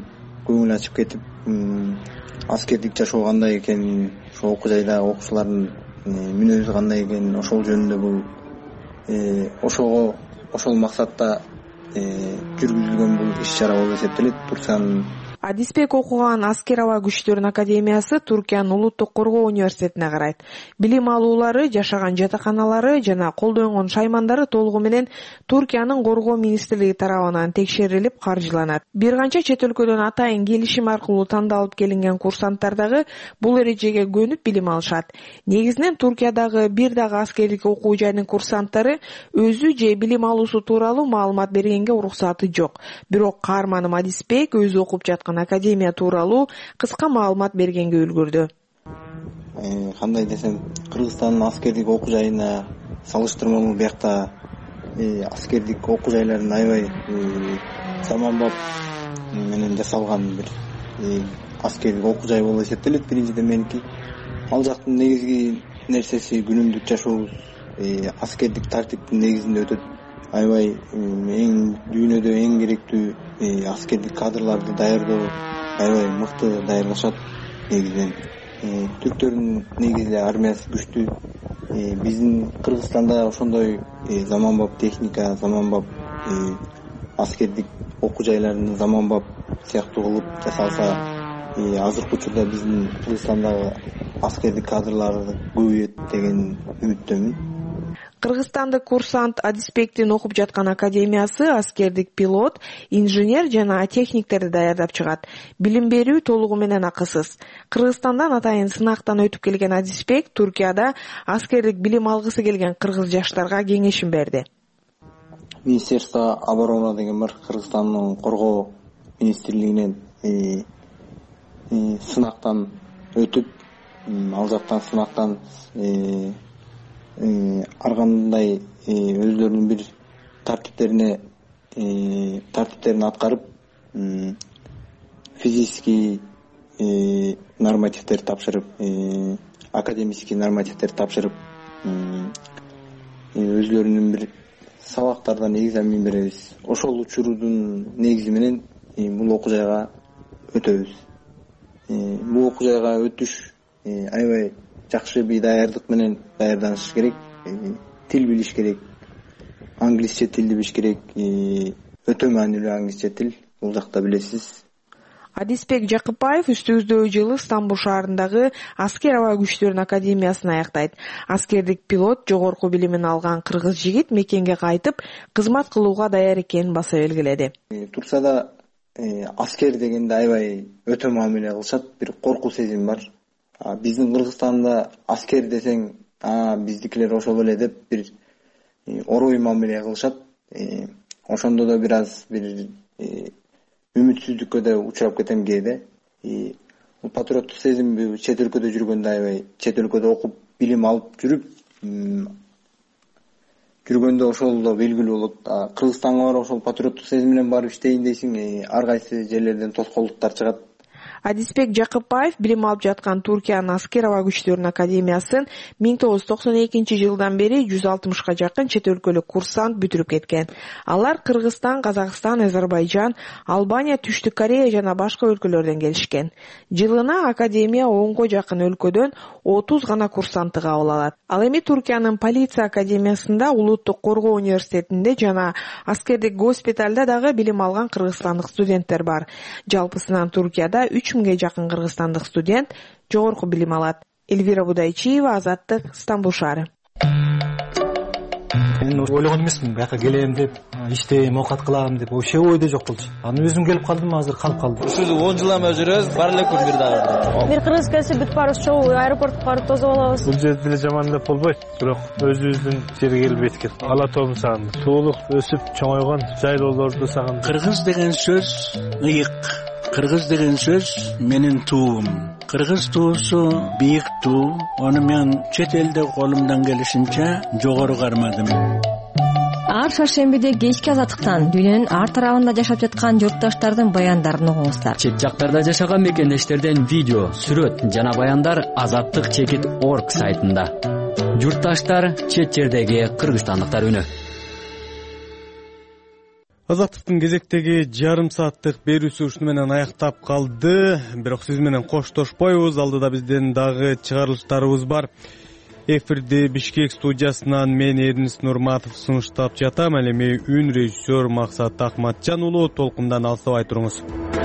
көңүл ачып кетип, аскердик жашоо кандай экенин, ошо окуу жайда окуучулардын мүнөзү кандай экенин, ошол жөнүндө бул ошого ошол максатта жүргүзүлгөн бул иш чара болуп эсептелет. Турциянын Адисбек окуган аскер аба күчтөрүнүн академиясы Туркиянын улуттук коргоо университетине карайт. Билим алуулары, жашаган жатаканалары жана колдонгон шаймандары толугу менен Туркиянын коргоо министрлиги тарабынан текшерилип каржыланат. Бир канча чет өлкөдөн атайын келишим аркылуу тандалып келинген курсанттар дагы бул эрежеге көнүп билим алышат. Негизинен Туркиядагы бир дагы аскердик окуу жайынын курсанттары өзү же билим алуусу тууралуу маалымат бергенге уруксаты жок. Бирок каарманым Адисбек өзү окуп жаткан академия тууралуу кыска маалымат бергенге үлгүрдү. Кандай десем, Кыргызстандын аскердик окуу жайына салыштырмалуу биякта аскердик окуу жайларын аябай заманбап менен жасалган бир аскердик окуу жай болуп эсептелет. Биринчиден меники ал жактын негизги нерсеси күнүмдүк жашообуз аскердик тартиптин негизинде өтөт. Аябай эң дүйнөдө эң керектүү аскердик кадрларды даярдоо аябай мыкты даярдашат. Негизинен түрктөрдүн негизи армиясы күчтүү. Биздин Кыргызстанда ошондой заманбап техника, заманбап аскердик окуу жайларын заманбап сыяктуу кылып жасалса, азыркы учурда биздин Кыргызстандагы аскердик кадрларды көбөйөт деген үмүттөмүн. Кыргызстандык курсант Адисбектин окуп жаткан академиясы аскердик пилот, инженер жана техниктерди даярдап чыгат. Билим берүү толугу менен акысыз. Кыргызстандан атайын сынактан өтүп келген Адисбек Туркияда аскердик билим алгысы келген кыргыз жаштарга кеңешин берди. Министерство обороны деген бар, Кыргызстандын коргоо министрлигинен сынактан өтүп, ал жактан сынактан ар кандай өздөрүнүн бир тартиптерине тартиптерин аткарып, физический нормативдер тапшырып, академический нормативдер тапшырып, өздөрүнүн бир сабактардан экзамен беребиз. Ошол учурдун негизи менен бул окуу жайга өтөбүз. Бул окуу жайга өтүш аябай жакшы бир даярдык менен даярданыш керек. Тил билиш керек. Англисче тилди билиш керек. Өтө маанилүү англисче тил. Бул жакта билесиз. Адисбек Жакыпбаев үстүбүздөгү жылы Стамбул шаарындагы аскер аба күчтөрүнүн академиясын аяктайт. Аскердик пилот жогорку билимин алган кыргыз жигит мекенге кайтып, кызмат кылууга даяр экенин баса белгиледи. Турцияда аскер дегенде аябай өтө мамиле кылышат, бир коркуу сезим бар. Биздин Кыргызстанда аскер десең, а биздикилер ошол эле деп бир орой мамиле кылышат. Ошондо да бир аз бир үмүтсүздүккө да учурап кетем кээде. Патриоттук сезим чет өлкөдө жүргөндө аябай, чет өлкөдө окуп, билим алып жүрүп, жүргөндө ошол да белгилүү болот. Кыргызстанга барып ошол патриоттук сезим менен барып иштейин дейсиң, ар кайсы жерлерден тоскоолдуктар чыгат. Адисбек Жакыпбаев билим алып жаткан Туркиянын аскер аба күчтөрүнүн академиясын миң тогуз жүз токсон экинчи жылдан бери жүз алтымышка жакын чет өлкөлүк курсант бүтүрүп кеткен. Алар Кыргызстан, Казакстан, Азербайжан, Албания, Түштүк Корея жана башка өлкөлөрдөн келишкен. Жылына академия онго жакын өлкөдөн отуз гана курсантты кабыл алат. Ал эми Туркиянын полиция академиясында, улуттук коргоо университетинде жана аскердик госпиталда дагы билим алган кыргызстандык студенттер бар. Жалпысынан Туркияда үч миңге жакын кыргызстандык студент жогорку билим алат. Эльвира Будайчиева, Азаттык, Стамбул шаары. Мен ойлогон эмесмин, бияка келем деп, иштейм, окат кылам деп, вообще ойдо жок болчу. Аны өзүм келип калдым, азыр калып калдым. Ушул он жыл эме жүрөбүз, бар эле күн бир дагы. Бир кыргыз келсе бүт баарыбыз чогуу аэропортко барып тосуп алабыз. Бул жерде деле жамандап болбойт, бирок өзүбүздүн жерге келип эткил. Ала тообун сагындым. Туулук өсүп чоңойгон жайлоолорду сагындым. Кыргыз деген сөз ыйык. Кыргыз деген сөз менин туум. Кыргыз туусу бийик туу. Аны мен чет элде колумдан келишинче жогору кармадым. Ар шаршембиде кечки Азаттыктан дүйнөнүн ар тарабында жашап жаткан журтташтардын баяндарын угуңуздар. Чет жактарда жашаган мекендештерден видео, сүрөт жана баяндар азаттык чекит точка орг сайтында. Журтташтар, чет жердеги кыргызстандыктар үнү. Азаттыктын кезектеги жарым сааттык берүүсү ушуну менен аяктап калды. Бирок сиз менен коштошпойбуз. Алдыда бизден дагы чыгарылыштарыбыз бар. Эфирди Бишкек студиясынан мен Эрнис Нурматов сунуштап жатам. Ал эми үн режиссер Максат Акматжан уулу. Толкундан алыстабай туруңуз.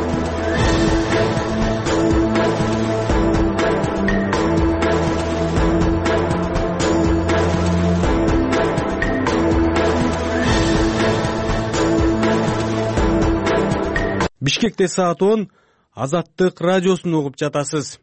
Бишкекте саат он, Азаттык радиосун угуп жатасыз.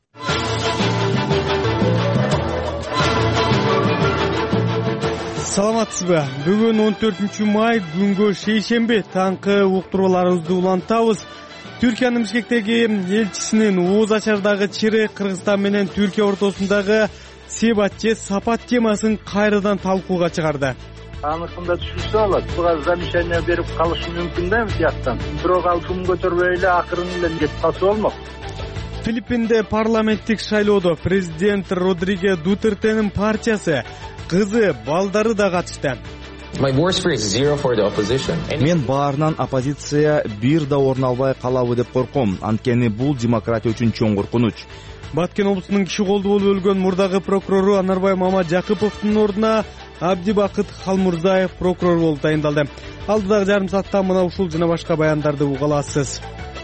Саламатсызбы? Бүгүн он төртүнчү май күнгө шейшемби таңкы уктурууларыбызды улантабыз. Түркиянын Бишкектеги элчисинин ооз ачардагы чири Кыргызстан менен Түркия ортосундагы себат же сапат темасын кайрадан талкууга чыгарды. Аныкында түшүнсө болот. Буга замечание берип калышы мүмкүн да бияктан. Бирок ал шум көтөрбөй эле акырын эле кетип калса болмок. Филиппинде парламенттик шайлоодо президент Родриго Дутертенин партиясы, кызы, балдары да катышты. Мен баарынан оппозиция бир да орун албай калабы деп корком. Анткени бул демократия үчүн чоң коркунуч. Баткен облусунун киши колду болуп өлгөн мурдагы прокурору Анарбай Мамажакыповдун ордуна Абдибакыт Халмурзаев прокурор болуп тайындалды. Алдыдагы жарым саатта мына ушул жана башка баяндарды уга аласыз.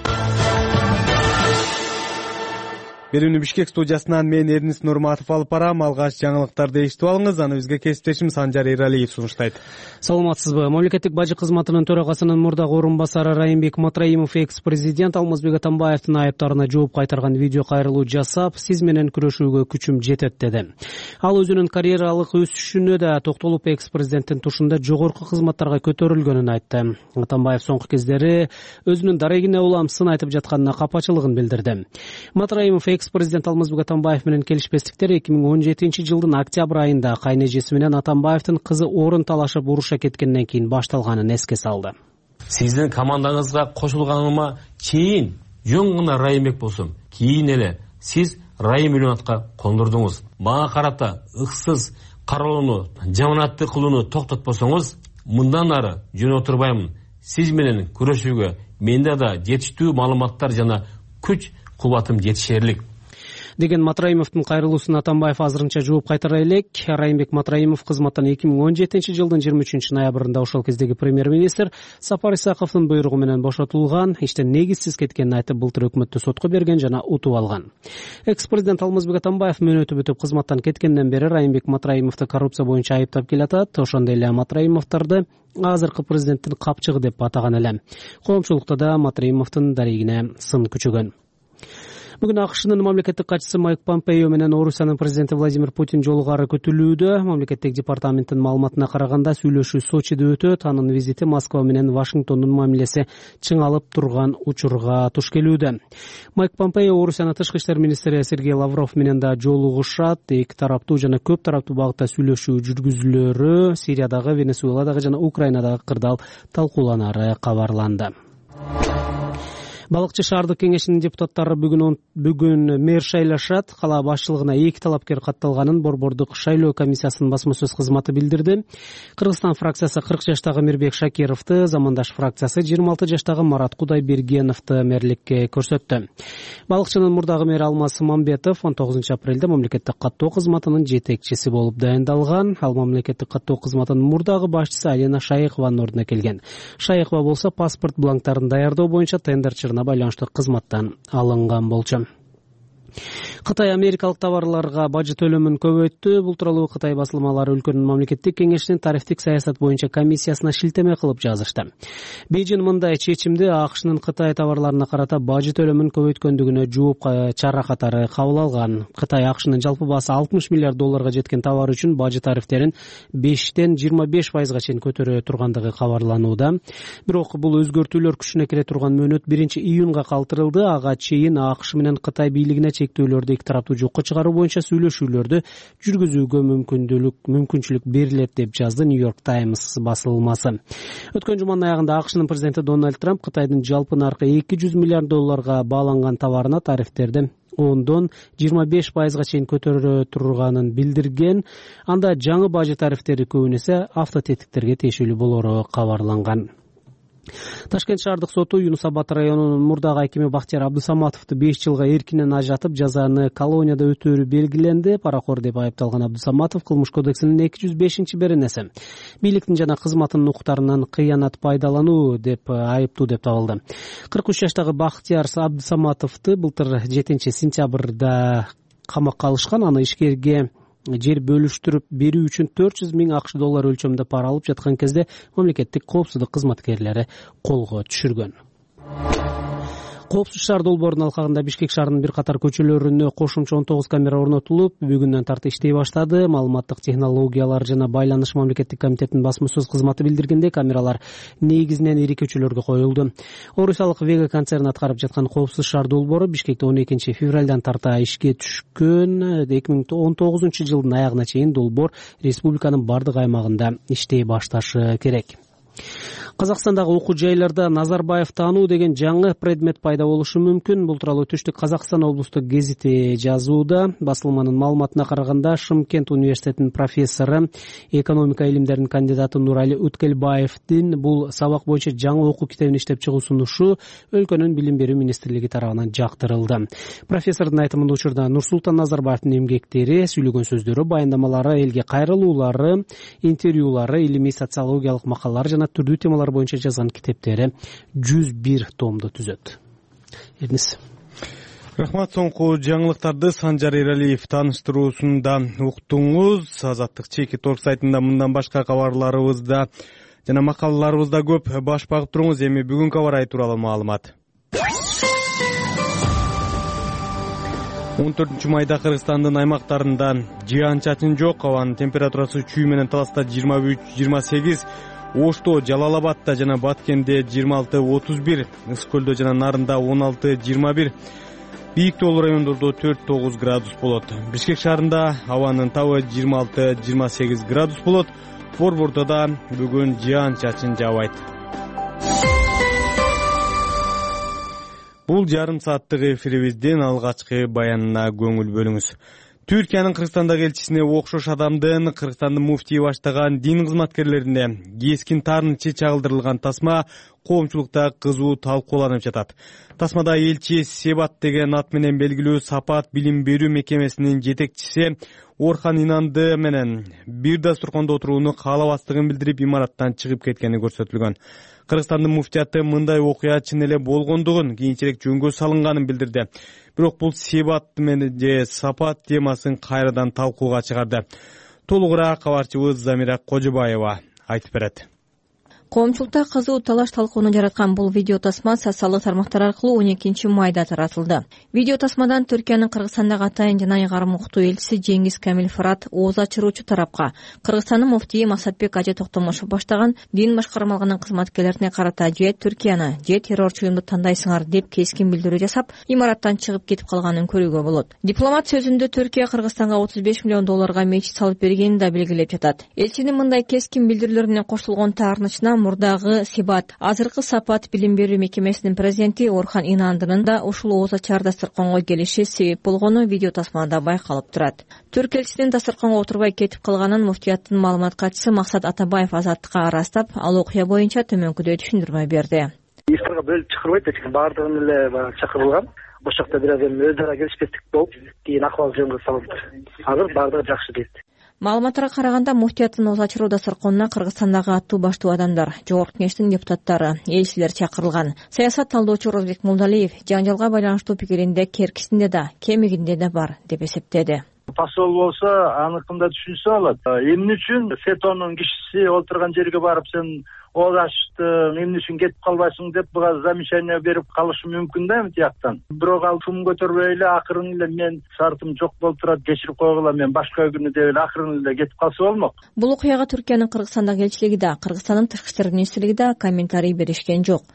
Берүүнү Бишкек студиясынан мен Эрнис Нурматов алып барам. Алгач жаңылыктарды эшитип алыңыз. Аны бизге кесиптешим Санжар Эралиев сунуштайт. Саламатсызбы? Мамлекеттик бажы кызматынын төрагасынын мурдагы орун басары Райымбек Матраимов экс-президент Алмазбек Атамбаевдин айыптарына жооп кайтарган видео кайрылуу жасап, сиз менен күрөшүүгө күчүм жетет деди. Ал өзүнүн карьералык өсүшүнө да токтолуп, экс-президенттин тушунда жогорку кызматтарга көтөрүлгөнүн айтты. Атамбаев соңку кездери өзүнүн дарегине улам сын айтып жатканына капачылыгын билдирди. Матраимов экс-президент Алмазбек Атамбаев менен келишпестиктер эки миң он жетинчи жылдын октябрь айында кайнежеси менен Атамбаевдин кызы орун талашып уруша кеткенден кийин башталганын эске салды. Сиздин командаңызга кошулганыма чейин жөн гана Райымбек болсом, кийин эле сиз Райым Миллионатка кондурдуңуз. Мага карата ыксыз каралууну, жаманатты кылууну токтотпосоңуз, мындан ары жөн отурбаймын. Сиз менен күрөшүүгө менде да жетиштүү маалыматтар жана күч кубатым жетишерлик деген Матраимовдун кайрылуусуна Атамбаев азырынча жооп кайтара элек. Райымбек Матраимов кызматтан эки миң он жетинчи жылдын жыйырма үчүнчү ноябрында ошол кездеги премьер-министр Сапар Исаковдун буйругу менен бошотулган, иштен негизсиз кеткенин айтып, былтыр өкмөттү сотко берген жана утуп алган. Экс-президент Алмазбек Атамбаев мөөнөтү бүтүп кызматтан кеткенден бери Райымбек Матраимовду коррупция боюнча айыптап келатат. Ошондой эле Матраимовдорду азыркы президенттин капчыгы деп атаган эле. Коомчулукта да Матраимовдун дарегине сын күчөгөн. Бүгүн АКШнын мамлекеттик катчысы Майк Помпео менен Орусиянын президенти Владимир Путин жолугары көтүлүүдө. Мамлекеттик департаменттин маалыматына караганда сүйлөшүү Сочиде өтөт. Анын визити Москва менен Вашингтондун мамилеси чыңалып турган учурга туш келүүдө. Майк Помпео Орусиянын тышкы иштер министри Сергей Лавров менен да жолугушат. Эки тараптуу жана көп тараптуу багытта сүйлөшүү жүргүзүлөрү Сириядагы, Венесуэладагы жана Украинадагы кырдаал талкууланары кабарланды. Балыкчы шаардык кеңешинин депутаттары бүгүн бүгүн мэр шайлашат. Кала башчылыгына эки талапкер катталганын Борбордук шайлоо комиссиясынын басма сөз кызматы билдирди. Кыргызстан фракциясы кырк жаштагы Мирбек Шакировду, Замандаш фракциясы жыйырма алты жаштагы Марат Кудайбергеновду мэрликке көрсөттү. Балыкчынын мурдагы мэри Алмаз Мамбетов он тогузунчу апрелде мамлекеттик каттоо кызматынын жетекчиси болуп дайындалган. Ал мамлекеттик каттоо кызматынын мурдагы башчысы Алена Шайыкованын ордуна келген. Шайыкова болсо паспорт бланктарын даярдоо боюнча тендерчилерге байланыштуу кызматтан алынган болчу. Кытай америкалык товарларга бажы төлөмүн көбөйттү. Бул тууралуу Кытай басылмалары өлкөнүн мамлекеттик кеңешинин тарифтик саясат боюнча комиссиясына шилтеме кылып жазышты. Бейжин мындай чечимди АКШнын Кытай товарларына карата бажы төлөмүн көбөйткөндүгүнө жооп чара катары кабыл алган. Кытай АКШнын жалпы баасы алтымыш миллиард долларга жеткен товар үчүн бажы тарифтерин бештен жыйырма беш пайызга чейин көтөрө тургандыгы кабарланууда. Бирок бул өзгөртүүлөр күчүнө кире турган мөөнөт биринчи июнга калтырылды. Ага чейин АКШ менен Кытай бийлигине чектөөлөрдү эки тараптуу жокко чыгаруу боюнча сүйлөшүүлөрдү жүргүзүүгө мүмкүндүлүк мүмкүнчүлүк берилет деп жазды Нью-Йорк Таймс басылмасы. Өткөн жуманын аягында АКШнын президенти Дональд Трамп Кытайдын жалпы наркы эки жүз миллиард долларга бааланган товарына тарифтерди ондон жыйырма беш пайызга чейин көтөрө турганын билдирген. Анда жаңы бажы тарифтери көбүнесе автотетиктерге тиешелүү болору кабарланган. Ташкент шаардык соту Юнус Абад районунун мурдагы акими Бактияр Абдусаматовду беш жылга эркинен ажыратып, жазаны колонияда өтөөрү белгиленди. Паракор деп айыпталган Абдусаматов Кылмыш кодексинин эки жүз бешинчи беренеси бийликтин жана кызматтын укуктарынан кыянат пайдалануу деп айыптуу деп табылды. кырк үч жаштагы Бактияр Абдусаматовду былтыр жетинчи сентябрда камакка алышкан. Аны ишкерге жер бөлүштүрүп берүү үчүн төрт жүз миң акш доллар өлчөмдө пара алып жаткан кезде мамлекеттик коопсуздук кызматкерлери колго түшүргөн. Коопсуз шаар долбоорунун алкагында Бишкек шаарынын бир катар көчөлөрүнө кошумча он тогуз камера орнотулуп, бүгүндөн тарты иштей баштады. Маалыматтык технологиялар жана байланыш мамлекеттик комитетинин басма сөз кызматы билдиргендей, камералар негизинен ири көчөлөргө коюлду. Орусиялык Вега концерни аткарып жаткан коопсуз шаар долбоору Бишкекте он экинчи февралдан тарта ишке түшкөн. эки миң он тогузунчу жылдын аягына чейин долбоор республиканын бардык аймагында иштей башташы керек. Казакстандагы окуу жайларда Назарбаев таануу деген жаңы предмет пайда болушу мүмкүн. Бул тууралуу Түштүк Казакстан облустук гезити жазууда. Басылманын маалыматына караганда, Шымкент университетинин профессору, экономика илимдеринин кандидаты Нурали Өткелбаевдин бул сабак боюнча жаңы окуу китебин иштеп чыгуу сунушу өлкөнүн билим берүү министрлиги тарабынан жактырылды. Профессордун айтымында учурда Нурсултан Назарбаевдин эмгектери, сүйлөгөн сөздөрү, баяндамалары, элге кайрылуулары, интервьюлары, илимий социологиялык макалалар жана түрдүү темалар боюнча жазган китептери жүз бир томду түзөт. Эрнис. Рахмат. Соңку жаңылыктарды Санжар Эралиев тааныштыруусунда уктуңуз. Азаттык чекит орг сайтында мындан башка кабарларыбызда жана макалаларыбызда көп. Баш багып туруңуз. Эми бүгүнкү аба ырайы тууралуу маалымат. он төртүнчү майда Кыргызстандын аймактарында жыян чачын жок. Абанын температурасы чүй менен Таласта жыйырма үч жыйырма сегиз, Ошто, Жалалабадта жана Баткенде жыйырма алты отуз бир, Ысык көлдө жана Нарында он алты жыйырма бир, бийик тоолуу райондордо төрт тогуз градус болот. Бишкек шаарында абанын табы жыйырма алты жыйырма сегиз градус болот. Борбордо бүгүн жыян чачын жаабайт. Бул жарым сааттык эфирибиздин алгачкы баянына көңүл бөлүңүз. Түркиянын Кыргызстандагы элчисине окшош адамдын Кыргызстандын муфтийи баштаган дин кызматкерлерине кескин таарынчы чагылдырылган тасма коомчулукта кызуу талкууланып жатат. Тасмада элчи Себат деген ат менен белгилүү Сапат билим берүү мекемесинин жетекчиси Орхан Инанды менен бир дасторкондо отурууну каалабастыгын билдирип, имараттан чыгып кеткени көрсөтүлгөн. Кыргызстандын муфтияты мындай окуя чын эле болгондугун, кийинчерээк жөнгө салынганын билдирди. Бирок бул Себат менен же Сапат темасын кайрадан талкууга чыгарды. Толугураак кабарчыбыз Замира Кожобаева айтып берет. Коомчулукта кызуу талаш талкууну жараткан бул видео тасма социалдык тармактар аркылуу он экинчи майда таратылды. Видео тасмадан Түркиянын Кыргызстандагы атайын жана айгарым уктуу элчиси Жеңиз Камил Фарат ооз ачыруучу тарапка Кыргызстандын муфтийи Масатбек Ажы Токтомушев баштаган дин башкармалыгынын кызматкерлерине карата же Түркияны, же террорчу уюмду тандайсыңар деп кескин билдирүү жасап, имараттан чыгып кетип калганын көрүүгө болот. Дипломат сөзүндө Түркия Кыргызстанга отуз беш миллион долларга мечит салып бергенин да белгилеп жатат. Элчинин мындай кескин билдирүүлөрүнө кошулгон таарынычына мурдагы Себат, азыркы Сапат билим берүү мекемесинин президенти Орхан Инандынын да ушул ооз ачар дасторконго келиши себеп болгону видео тасмада байкалып турат. Түрк элчисинин дасторконго отурбай кетип калганын муфтияттын маалымат катчысы Максат Атабаев Азаттыкка ырастап, ал окуя боюнча төмөнкүдөй түшүндүрмө берди. Ифтарга бөлүп чакырбайт, эч баардыгын эле баягы чакырылган. Ошол жакта бир аз эми өз ара келишпестик болуп, кийин акыбал жөнгө салынды. Азыр баардыгы жакшы дейт. Маалыматтарга караганда, муфтияттын ооз ачыруу дасторконуна Кыргызстандагы аттуу баштуу адамдар, Жогорку Кеңештин депутаттары, элчилер чакырылган. Саясат талдоочу Розбек Молдалиев жаңжалга байланыштуу пикиринде керкисинде да, кемигинде да бар деп эсептеди. Посол болсо аныкында түшүнсө болот. Эмне үчүн СЭТОнун кишиси отурган жерге барып сен ооз ачтың, эмне үчүн кетип калбайсың деп буга замечание берип калышы мүмкүн да эми тияктан. Бирок ал шум көтөрбөй эле акырын эле мен шартым жок болуп турат, кечирип койгула, мен башка күнү деп эле акырын эле кетип калса болмок. Бул окуяга Түркиянын Кыргызстандагы элчилиги да, Кыргызстандын тышкы иштер министрлиги да комментарий беришкен жок.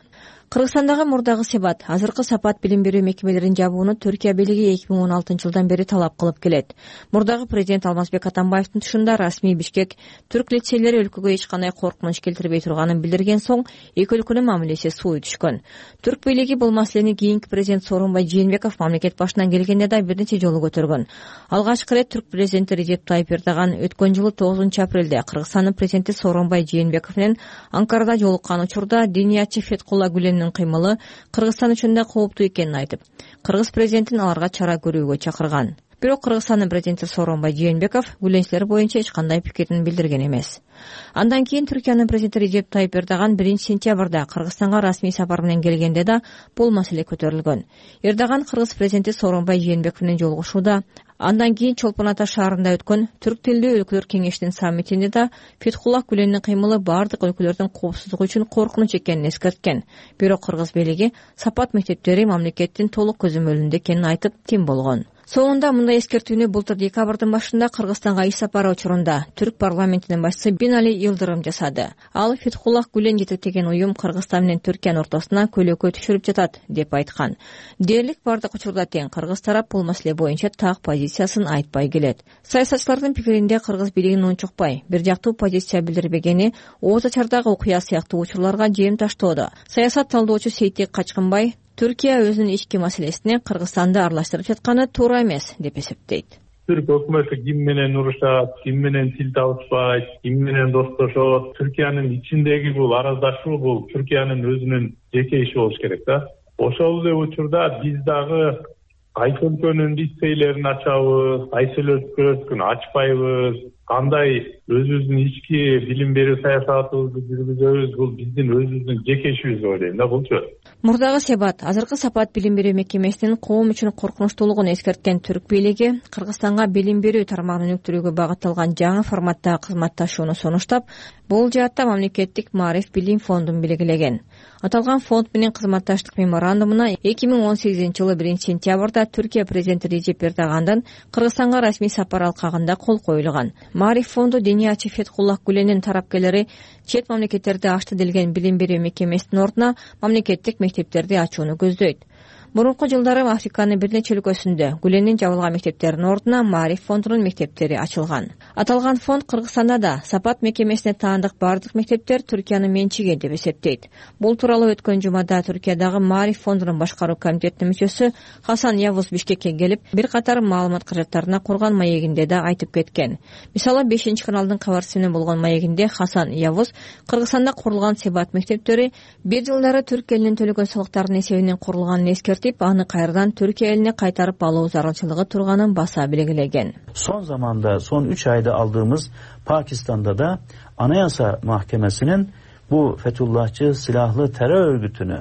Кыргызстандагы мурдагы себат азыркы сапат билим берүү мекемелерин жабууну Түркия бийлиги эки миң он алтынчы жылдан бери талап кылып келет. Мурдагы президент Алмазбек Атамбаевдин тушунда расмий Бишкек түрк лицейлери өлкөгө эч кандай коркунуч келтирбей турганын билдирген соң эки өлкөнүн мамилеси сууй түшкөн. Түрк бийлиги бул маселени кийинки президент Сооронбай Жээнбеков мамлекет башынан келгенде да бир нече жолу көтөргөн. Алгачкы ирет түрк президенти Режеп Тайып Эрдоган өткөн жылы тогузунчу апрелде Кыргызстандын президенти Сооронбай Жээнбеков менен Анкарада жолуккан учурда Диниячи Феткулла Гүленин кыймылы Кыргызстан үчүн да кооптуу экенин айтып, кыргыз президентин аларга чара көрүүгө чакырган. Бирок Кыргызстандын президенти Сооронбай Жээнбеков гүленчилер боюнча эч кандай пикирин билдирген эмес. Андан кийин Түркиянын президенти Режеп Тайып Эрдоган биринчи сентябрда Кыргызстанга расмий сапар менен келгенде да бул маселе көтөрүлгөн. Эрдоган кыргыз президенти Сооронбай Жээнбеков менен жолугушууда, андан кийин Чолпон Ата шаарында өткөн түрк тилдүү өлкөлөр кеңешинин саммитинде да Феткулла Гүленин кыймылы бардык өлкөлөрдүн коопсуздугу үчүн коркунуч экенин эскерткен. Бирок кыргыз бийлиги сапат мектептери мамлекеттин толук көзөмөлүндө экенин айтып тим болгон. Соңунда мындай эскертүүнү былтыр декабрдын башында Кыргызстанга иш сапары учурунда түрк парламентинин башчысы Бинали Йылдырым жасады. Ал Феткулла Гүлен жетектеген уюм Кыргызстан менен Түркиянын ортосуна көйлөккө түшүрүп жатат деп айткан. Дээрлик бардык учурда тең кыргыз тарап бул маселе боюнча так позициясын айтпай келет. Саясатчылардын пикиринде кыргыз бийлигин унчукпай, бир жактуу позиция билдирбегени Оз Ачардагы окуя сыяктуу учурларга жем таштоодо. Саясат талдоочу Сейтек Качкынбай Түркия өзүнүн ички маселесине Кыргызстанды аралаштырып жатканы туура эмес деп эсептейт. Түрк өкмөтү ким менен урушат, ким менен тил табышпайт, ким менен достошот, Түркиянын ичиндеги бул араздашуу бул Түркиянын өзүнүн жеке иши болуш керек да. Ошол эле учурда биз дагы кайсы өлкөнүн лицейлерин ачабыз, кайсы өлкөнүн ачпайбыз, кандай өзүбүздүн ички билим берүү саясатыбызды жүргүзөбүз, бул биздин өзүбүздүн жеке ишибиз деп ойлойм да булчу. Мурдагы себат азыркы сапат билим берүү мекемесинин коом үчүн коркунучтуулугун эскерткен түрк бийлиги Кыргызстанга билим берүү тармагын өнүктүрүүгө багытталган жаңы форматтагы кызматташууну сунуштап, бул жаатта мамлекеттик Маариф билим фондун белгилеген. Аталган фонд менен кызматташтык меморандумуна эки миң он сегизинчи жылы биринчи сентябрда Түркия президенти Режеп Эрдогандан Кыргызстанга расмий сапар алкагында кол коюлган. Маариф фонду Диниячи Феткулла Гүленин тарапкерлери чет мамлекеттерде ачты делген билим берүү мекемесинин ордуна мамлекеттик мектептерди ачууну көздөйт. Мурунку жылдары Африканын бир нече өлкөсүндө Гүленин жабылган мектептеринин ордуна Маариф фондунун мектептери ачылган. Аталган фонд Кыргызстанда да сапат мекемесине таандык бардык мектептер Түркиянын менчиги деп эсептейт. Бул тууралуу өткөн жумада Түркиядагы Маариф фондунун башкаруу комитетинин мүчөсү Хасан Явуз Бишкекке келип, бир катар маалымат каражаттарына курган маегинде да айтып кеткен. Мисалы бешинчи каналдын кабарчысы менен болгон маегинде Хасан Явуз Кыргызстанда курулган себат мектептери бир жылдары түрк элинин төлөгөн салыктарынын эсебинен курулганын эскертип, аны кайрадан Түркия элине кайтарып алуу зарылчылыгы турганын баса белгилеген. Son zamanda, son üç ayda aldığımız Pakistan'da da Anayasa Mahkemesi'nin bu Fethullahçı silahlı terör örgütünü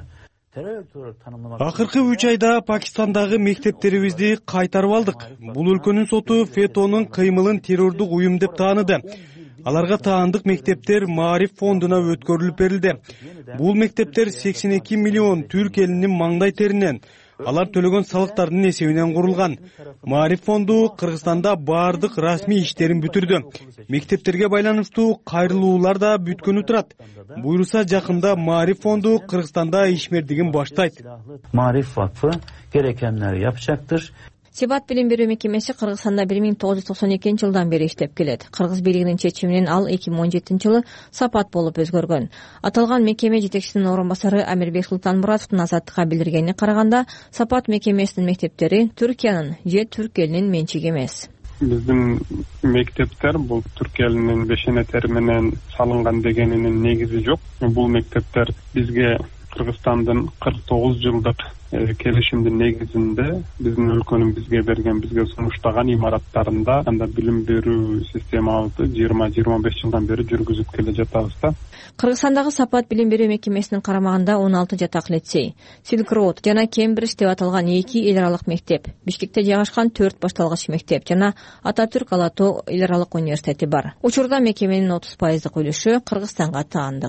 Акыркы үч айда Пакистандагы мектептерибизди кайтарып алдык. Бул өлкөнүн соту Фетонун кыймылын террордук уюм деп тааныды. Аларга таандык мектептер Маариф фондуна өткөрүлүп берилди. Бул мектептер сексен эки миллион түрк элинин маңдай теринен, алар төлөгөн салыктардын эсебинен курулган. Маариф фонду Кыргызстанда бардык расмий иштерин бүтүрдү. Мектептерге байланыштуу кайрылуулар да бүткөнү турат. Буйруса жакында Маариф фонду Кыргызстанда ишмердигин баштайт. Ma'rif Vakfı gerekenleri yapacaktır. Себат билим берүү мекемеси Кыргызстанда бир миң тогуз жүз токсон экинчи жылдан бери иштеп келет. Кыргыз бийлигинин чечими менен ал эки миң он жетинчи жылы сапат болуп өзгөргөн. Аталган мекеме жетекчисинин орун басары Амирбек Султанмуратовдун Азаттыкка билдиргенине караганда, сапат мекемесинин мектептери Түркиянын же түрк элинин менчиги эмес. Биздин мектептер бул түрк элинин бешенетери менен салынган дегенинин негизи жок. Бул мектептер бизге Кыргызстандын кырк тогуз жылдык келишимдин негизинде биздин өлкөнүн бизге берген, бизге сунуштаган имараттарында анда билим берүү системабызды жыйырма жыйырма беш жылдан бери жүргүзүп келе жатабыз да. Кыргызстандагы сапат билим берүү мекемесинин карамагында он алты жатак лицей, Silk Road жана Кембридж деп аталган эки эл аралык мектеп, Бишкекте жайгашкан төрт башталгыч мектеп жана Ататүрк Ала Тоо эл аралык университети бар. Учурда мекеменин отуз пайыздык үлүшү Кыргызстанга таандык.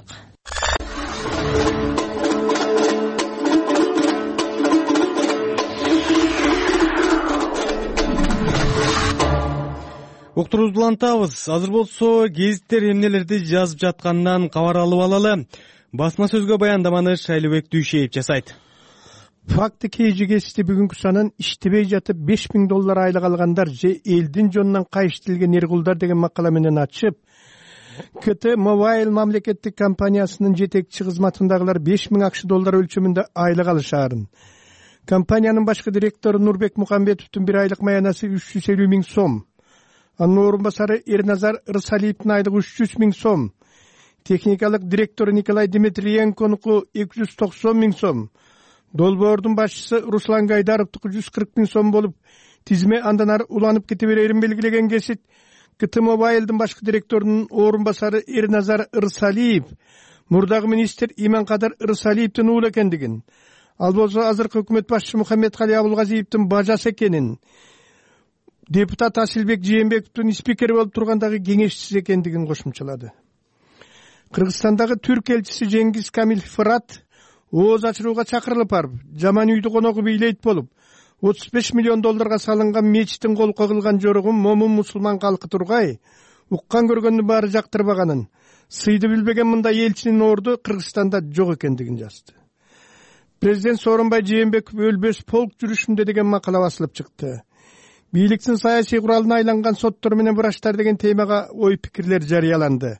Уктурубузду улантабыз. Азыр болсо гезиттер эмнелерди жазып жатканынан кабар алып алалы. басма сөзгө баяндаманы Шайлыбек Дүйшеев жасайт. Факты кейжигести бүгүнкү санын иштебей жатып беш миң доллар айлык алгандар же элдин жонунан кайыштырылган эргулдар деген макала менен ачып, КТ Mobile мамлекеттик компаниясынын жетекчи кызматындагылар беш миң акш доллар өлчөмүндө айлык алышаарын. Компаниянын башкы директору Нурбек Мукамбетовдун бир айлык маянасы үч жүз элүү миң сом. Анын орун басары Эрназар Рысалиевдин айлыгы үч жүз миң сом. Техникалык директору Николай Дмитриенконуку эки жүз токсон миң сом. Долбоордун башчысы Руслан Гайдаровдуку жүз кырк миң сом болуп, тизме андан ары уланып кете берерин белгилеген кесит КТ Мобайлдын башкы директорунун орун басары Эрназар Рысалиев мурдагы министр Иманкадар Рысалиевдин уулу экендигин, ал болсо азыркы өкмөт башчысы Мухаммедкали Абулгазиевдин бажасы экенин, депутат Асилбек Жээнбековдун спикери болуп тургандагы кеңешчиси экендигин кошумчалады. Кыргызстандагы Түрк элчиси Жеңгиз Камил Фырат ооз ачырууга чакырылып барып, жаман үйдү коногу бийлейт болуп, отуз беш миллион долларга салынган мечиттин кол кагылган жоругун момун мусулман калкы тургай, уккан көргөндүн баары жактырбаганын, сыйды билбеген мындай элчинин орду Кыргызстанда жок экендигин жазды. Президент Сооронбай Жээнбеков өлбөс полк жүрүшүндө деген макала басылып чыкты. Бийликтин саясий куралына айланган соттор менен врачтар деген темага ой пикирлер жарыяланды.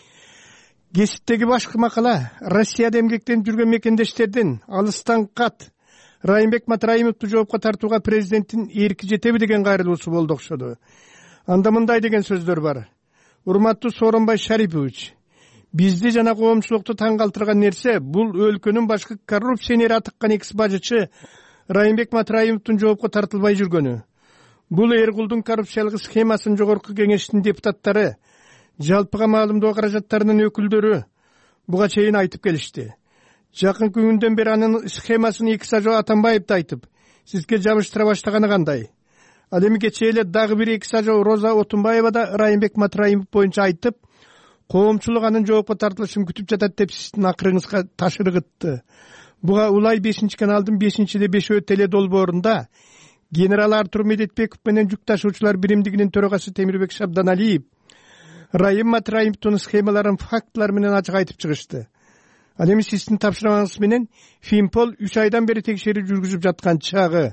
Геситтеги башкы макала Россияда эмгектенип жүргөн мекендештердин алыстан кат Райымбек Матраимовду жоопко тартууга президенттин эрки жетеби деген кайрылуусу болду окшоду. Анда мындай деген сөздөр бар. Урматтуу Сооронбай Шарипович, бизди жана коомчулукту таң калтырган нерсе бул өлкөнүн башкы коррупционери атыккан экс бажычы Райымбек Матраимовдун жоопко тартылбай жүргөнү. Бул Эргулдун коррупциялык схемасын жогорку кеңештин депутаттары, жалпыга маалымдоо каражаттарынын өкүлдөрү буга чейин айтып келишти. Жакын күндөн бери анын схемасын эки сажо Атамбаевди айтып, сизге жабыштыра баштаганы кандай? Ал эми кечээ эле дагы бир эки сажо Роза Отунбаева да Райымбек Матраимов боюнча айтып, коомчулук анын жоопко тартылышын күтүп жатат деп сиздин акырыңызга таш ыргытты. Буга Улай бешинчи каналдын бешинчиде бешөө теле долбоорунда генерал Артур Медетбеков менен жүк ташуучулар биримдигинин төрагасы Темирбек Шабданалиев Райым Матраимовдун схемаларын фактылар менен ачык айтып чыгышты. Ал эми сиздин тапшырмаңыз менен Финпол үч айдан бери текшерүү жүргүзүп жаткан чагы.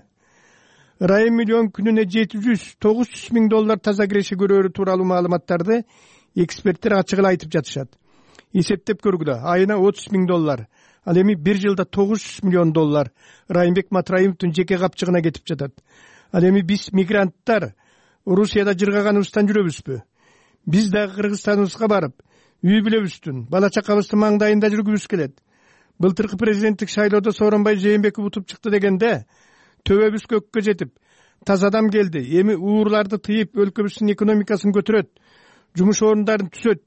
Райым миллион күнүнө жети жүз тогуз жүз миң доллар таза киреше көрөөрү тууралуу маалыматтарды эксперттер ачык эле айтып жатышат. Эсептеп көргүлө, айына отуз миң доллар. Ал эми бир жылда тогуз жүз миллион доллар Райымбек Матраимовдун жеке капчыгына кетип жатат. Ал эми биз мигранттар Орусияда жыргаганыбыздан жүрөбүзбү? Биз дагы Кыргызстаныбызга барып, үй бүлөбүздүн, бала чакабыздын маңдайында жүргүбүз келет. Былтыркы президенттик шайлоодо Сооронбай Жээнбеков утуп чыкты дегенде, төбөбүз көккө жетип, таза адам келди, эми уурларды тыйып, өлкөбүздүн экономикасын көтөрөт, жумуш орундарын түзөт,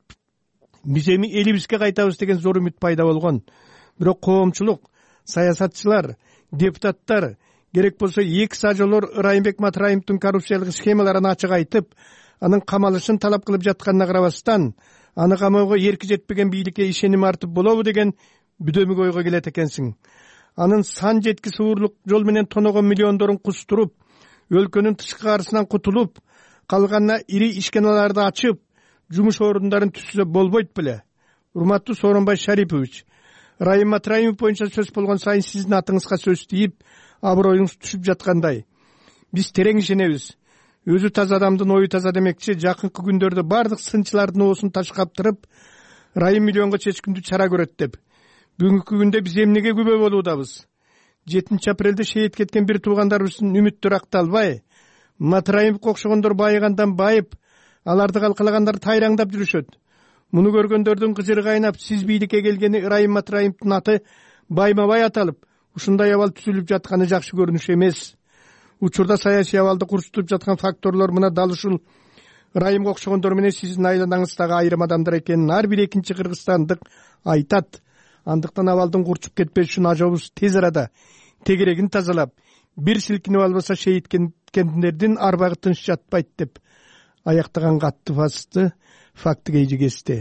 биз эми элибизге кайтабыз деген зор үмүт пайда болгон. Бирок коомчулук, саясатчылар, депутаттар, керек болсо эки сажолор Райымбек Матраимовдун коррупциялык схемаларын ачык айтып, анын камалышын талап кылып жатканына карабастан, аны камоого эрки жетпеген бийликке ишеним артып болобу деген бүдөмүк ойго келет экенсиң. Анын сан жеткис уурлук жол менен тоногон миллиондорун кустуруп, өлкөнүн тышкы карысынан кутулуп, калганына ири ишканаларды ачып, жумуш орундарын түзсө болбойт беле. Урматтуу Сооронбай Шарипович, Райым Матраимов боюнча сөз болгон сайын сиздин атыңызга сөз тийип, аброюңуз түшүп жаткандай. Биз терең ишенебиз. Өзү таза адамдын ою таза демекчи, жакынкы күндөрдө бардык сынчылардын оосун таш каптырып, Райым миллионго чечкиндүү чара көрөт деп. Бүгүнкү күндө биз эмнеге күбө болуудабыз? жетинчи апрелде шейит кеткен бир туугандарыбыздын үмүттөрү акталбай, Матраимовго окшогондор байыгандан байып, аларды калкалагандар тайраңдап жүрүшөт. Муну көргөндөрдүн кыжыры кайнап, сиз бийликке келгени Райым Матраимовдун аты байма-бай аталып, ушундай абал түзүлүп жатканы жакшы көрүнүш эмес. Учурда саясий абалды курчутуп жаткан факторлор мына дал ушул Райымга окшогондор менен сиздин айланаңыздагы айрым адамдар экенин ар бир экинчи кыргызстандык айтат. Андыктан абалдын курчуп кетпеш үчүн ажобуз тез арада тегерегин тазалап, бир силкинип албаса шейит кеткендердин арбагы тынч жатпайт деп аяктаган катты фасты факты кейжигести.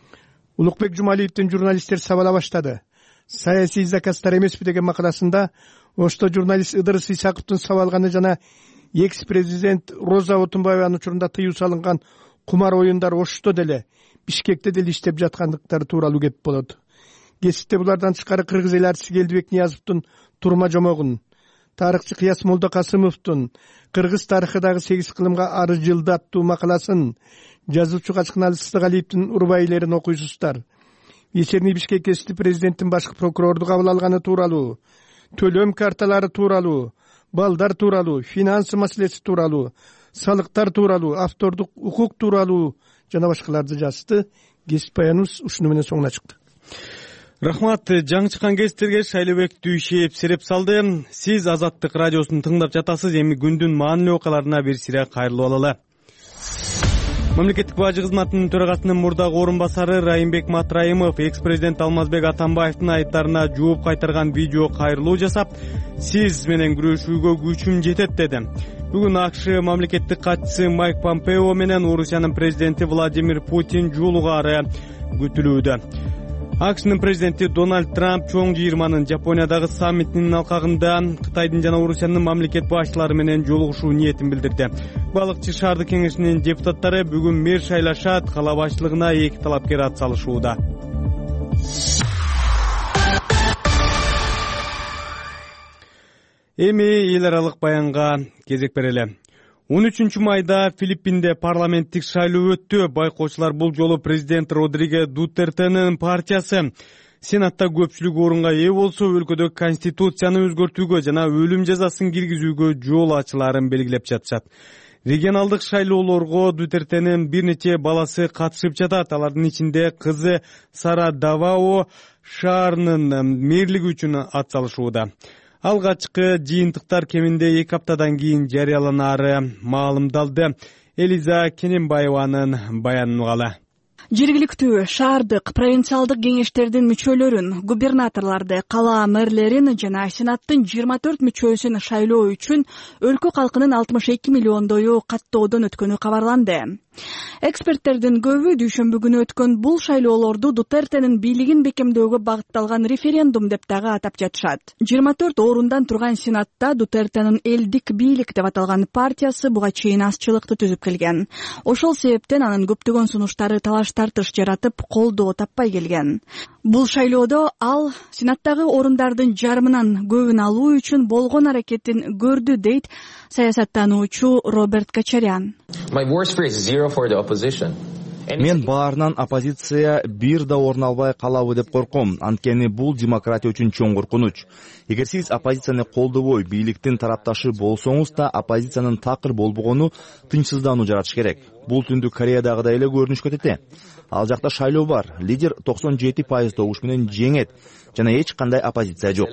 Улукбек Жумалиевдин журналисттер сабала баштады. Саясий заказдар эмеспи деген макаласында Ошто журналист Ыдырыс Исаковдун сабалганы жана экс-президент Роза Отунбаеванын учурунда тыюу салынган кумар оюндар Ошто деле, Бишкекте деле иштеп жаткандыктары тууралуу кеп болот. кесипте булардан тышкары кыргыз эл артисти Келдибек Ниязовдун турма жомогун, тарыхчы Кыяс Молдокасымовдун кыргыз тарыхыдагы сегиз кылымга ары жылды аттуу макаласын, жазуучу Качкын Сыздыгалиевдин урбайлерин окуйсуздар. Вечерний Бишкек кесипти президенттин башкы прокурорду кабыл алганы тууралуу, төлөм карталары тууралуу, балдар тууралуу, финанс маселеси тууралуу, салыктар тууралуу, автордук укук тууралуу жана башкаларды жазды. Кесип баяныбыз ушуну менен соңуна чыкты. Рахмат. Жаңы чыккан кесиптерге Шайлообек Дүйшеев сереп салды. Сиз Азаттык радиосун тыңдап жатасыз. Эми күндүн маанилүү окуяларына бир сире кайрылып алалы. Мамлекеттик бажы кызматынын төрагасынын мурдагы орун басары Райымбек Матраимов экс-президент Алмазбек Атамбаевдин айыптарына жооп кайтарган видео кайрылуу жасап, сиз менен күрөшүүгө күчүм жетет деди. Бүгүн АКШ мамлекеттик катчысы Майк Помпео менен Орусиянын президенти Владимир Путин жолугаары күтүлүүдө. АКШнын президенти Дональд Трамп чоң жыйырманын Жапониядагы саммитинин алкагында Кытайдын жана Орусиянын мамлекет башчылары менен жолугушуу ниетин билдирди. Балыкчы шаардык кеңешинин депутаттары бүгүн мэр шайлашат, кала башчылыгына эки талапкер ат салышууда. Эми эл аралык баянга кезек берели. он үчүнчү майда Филиппинде парламенттик шайлоо өттү. Байкоочулар бул жолу президент Родриго Дутертенин партиясы Сенатта көпчүлүк орунга ээ болсо, өлкөдө конституцияны өзгөртүүгө жана өлүм жазасын киргизүүгө жол ачыларын белгилеп жатышат. Регионалдык шайлоолорго Дутертенин бир нече баласы катышып жатат. Алардын ичинде кызы Сара Давао шаарынын мэрлиги үчүн ат салышууда. Алгачкы жыйынтыктар кеминде эки аптадан кийин жарыяланары маалымдалды. Элиза Кененбаеванын баянын угалы. Жергиликтүү, шаардык, провинциалдык кеңештердин мүчөлөрүн, губернаторлорду, кала мэрлерин жана сенаттын жыйырма төрт мүчөсүн шайлоо үчүн өлкө калкынын алтымыш эки миллиондою каттоодон өткөнү кабарланды. Эксперттердин көбү дүйшөмбү күнү өткөн бул шайлоолорду Дутертенин бийлигин бекемдөөгө багытталган референдум деп дагы атап жатышат. жыйырма төрт орундан турган сенатта Дутертенин элдик бийлик деп аталган партиясы буга чейин азчылыкты түзүп келген. Ошол себептен анын көптөгөн сунуштары талаш тартыш жаратып, колдоо таппай келген. Бул шайлоодо ал сенаттагы орундардын жарымынан көбүн алуу үчүн болгон аракетин көрдү, дейт саясаттануучу Роберт Качарян. Мен баарынан оппозиция бир да орун албай калабы деп корком. Анткени бул демократия үчүн чоң коркунуч. Эгер сиз оппозицияны колдобой, бийликтин тарапташы болсоңуз да, оппозициянын такыр болбогону тынчсыздануу жаратыш керек. Бул Түндүк Кореядагыдай эле көрүнүшкө тете. Ал жакта шайлоо бар. Лидер токсон жети пайыз добуш менен жеңет жана эч кандай оппозиция жок.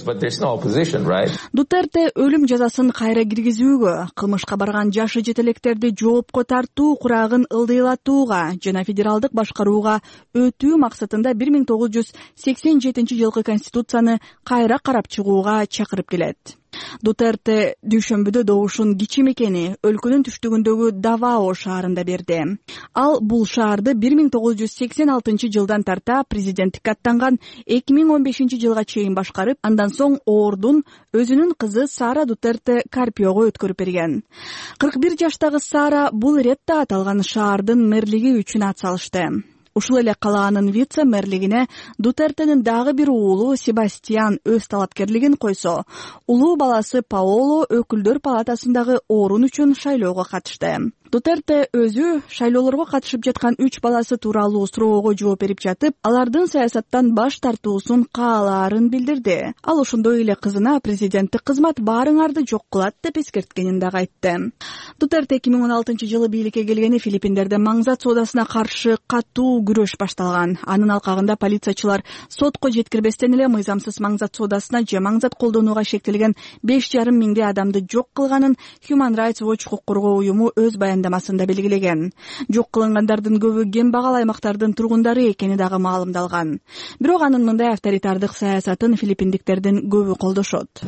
Дутерте өлүм жазасын кайра киргизүүгө, кылмышка барган жашы жетелектерди жоопко тартуу курагын ылдыйлатууга жана федералдык башкарууга өтүү максатында бир миң тогуз жүз сексен жетинчи жылкы конституцияны кайра карап чыгууга чакырып келет. Дутерте дүйшөмбүдө добушун кичи мекени өлкөнүн түштүгүндөгү Давао шаарында берди. Ал бул шаарды бир миң тогуз жүз сексен алтынчы жылдан тарта президенттикке аттанган эки миң он бешинчи жылга чейин башкарып, андан соң ордун өзүнүн кызы Сара Дутерте Карпиого өткөрүп берген. кырк бир жаштагы Сара бул иретте аталган шаардын мэрлиги үчүн ат салышты. Ушул эле калаанын вице-мэрлигине Дутертенин дагы бир уулу Себастьян өз талапкерлигин койсо, улуу баласы Паоло өкүлдөр палатасындагы орун үчүн шайлоого катышты. Дутерте өзү шайлоолорго катышып жаткан үч баласы тууралуу суроого жооп берип жатып, алардын саясаттан баш тартуусун каалаарын билдирди. Ал ошондой эле кызына президенттик кызмат баарыңарды жок кылат деп эскерткенин дагы айтты. Дутерте эки миң он алтынчы жылы бийликке келгени Филиппиндерде маңзат соодасына каршы катуу күрөш башталган. Анын алкагында полициячылар сотко жеткирбестен эле мыйзамсыз маңзат соодасына же маңзат колдонууга шектелген беш жарым миңдей адамды жок кылганын Human Rights Watch укук коргоо уюму өз баяндамасында белгилеген. Жок кылынгандардын көбү кем багал аймактардын тургундары экени дагы маалымдалган. Бирок анын мындай авторитардык саясатын филиппиндиктердин көбү колдошот.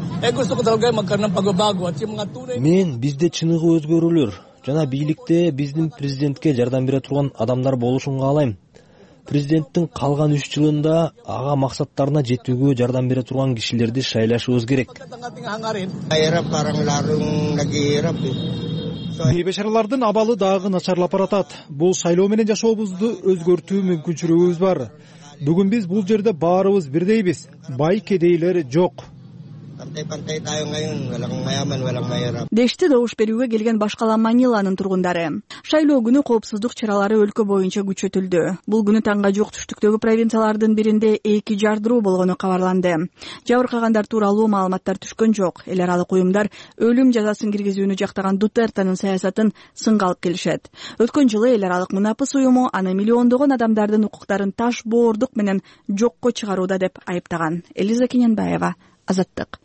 Мен бизде чыныгы өзгөрүүлөр жана бийликте биздин президентке жардам бере турган адамдар болушун каалайм. Президенттин калган үч жылында ага максаттарына жетүүгө жардам бере турган кишилерди шайлашыбыз керек. Бейбешаралардын абалы дагы начарлап баратат. Бул шайлоо менен жашообузду өзгөртүү мүмкүнчүлүгүбүз бар. Бүгүн биз бул жерде баарыбыз бирдейбиз. Бай кедейлер жок. Дешти добуш берүүгө келген башкала Маниланын тургундары. Шайлоо күнү коопсуздук чаралары өлкө боюнча күчөтүлдү. Бул күнү таңга жук түштүктөгү провинциялардын биринде эки жардыруу болгону кабарланды. Жабыркагандар тууралуу маалыматтар түшкөн жок. Эл аралык уюмдар өлүм жазасын киргизүүнү жактаган Дутертенин саясатын сынга алып келишет. Өткөн жылы эл аралык Мунапыс уюму аны миллиондогон адамдардын укуктарын таш боордук менен жокко чыгарууда деп айыптаган. Элиза Кененбаева, Азаттык.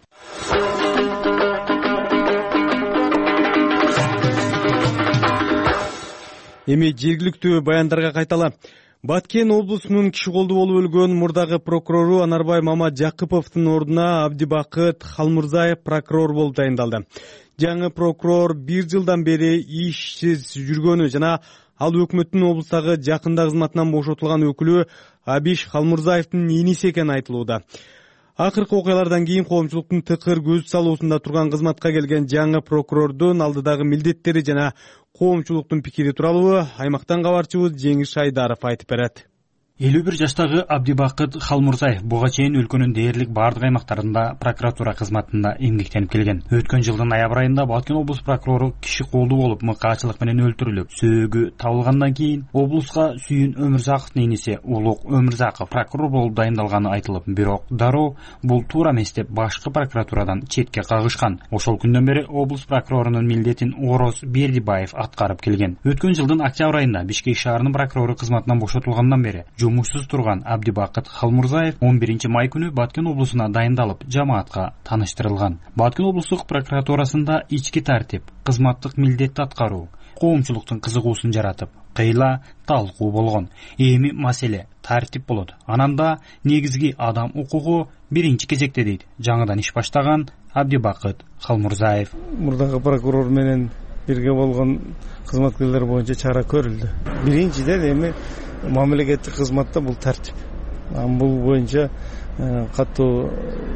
Эми жергиликтүү баяндарга кайталы. Баткен облусунун киши колду болуп өлгөн мурдагы прокурору Анарбай Маматжакыповдун ордуна Абдибакыт Халмурзаев прокурор болуп дайындалды. Жаңы прокурор бир жылдан бери ишсиз жүргөнү жана ал өкмөттүн облустагы жакында кызматынан бошотулган өкүлү Абиш Халмурзаевдин иниси экени айтылууда. Акыркы окуялардан кийин коомчулуктун тыкыр көз салуусунда турган кызматка келген жаңы прокурордун алдыдагы милдеттери жана коомчулуктун пикири тууралуу аймактан кабарчыбыз Жеңиш Айдаров айтып берет. элүү бир жаштагы Абдибакыт Халмурзаев буга чейин өлкөнүн дээрлик бардык аймактарында прокуратура кызматында эмгектенип келген. Өткөн жылдын ноябрь айында Баткен облус прокурору киши колду болуп мыкаачылык менен өлтүрүлүп, сөөгү табылгандан кийин облуска Сүйүн Өмүрзаковдун иниси Улук Өмүрзаков прокурор болуп дайындалганы айтылып, бирок дароо бул туура эмес деп башкы прокуратурадан четке кагышкан. Ошол күндөн бери облус прокурорунун милдетин Ороз Бердибаев аткарып келген. Өткөн жылдын октябрь айында Бишкек шаарынын прокурору кызматынан бошотулгандан бери жумушсуз турган Абдибакыт Халмурзаев он биринчи май күнү Баткен облусуна дайындалып, жамаатка тааныштырылган. Баткен облустук прокуратурасында ички тартип, кызматтык милдетти аткаруу коомчулуктун кызыгуусун жаратып, кыйла талкуу болгон. Эми маселе тартип болот. Ананда негизги адам укугу биринчи кезекте дейт жаңыдан иш баштаган Абдибакыт Халмурзаев. Мурдагы прокурор менен бирге болгон кызматкерлер боюнча чара көрүлдү. Биринчиден эми мамлекеттик кызматта бул тартип. Бул боюнча катуу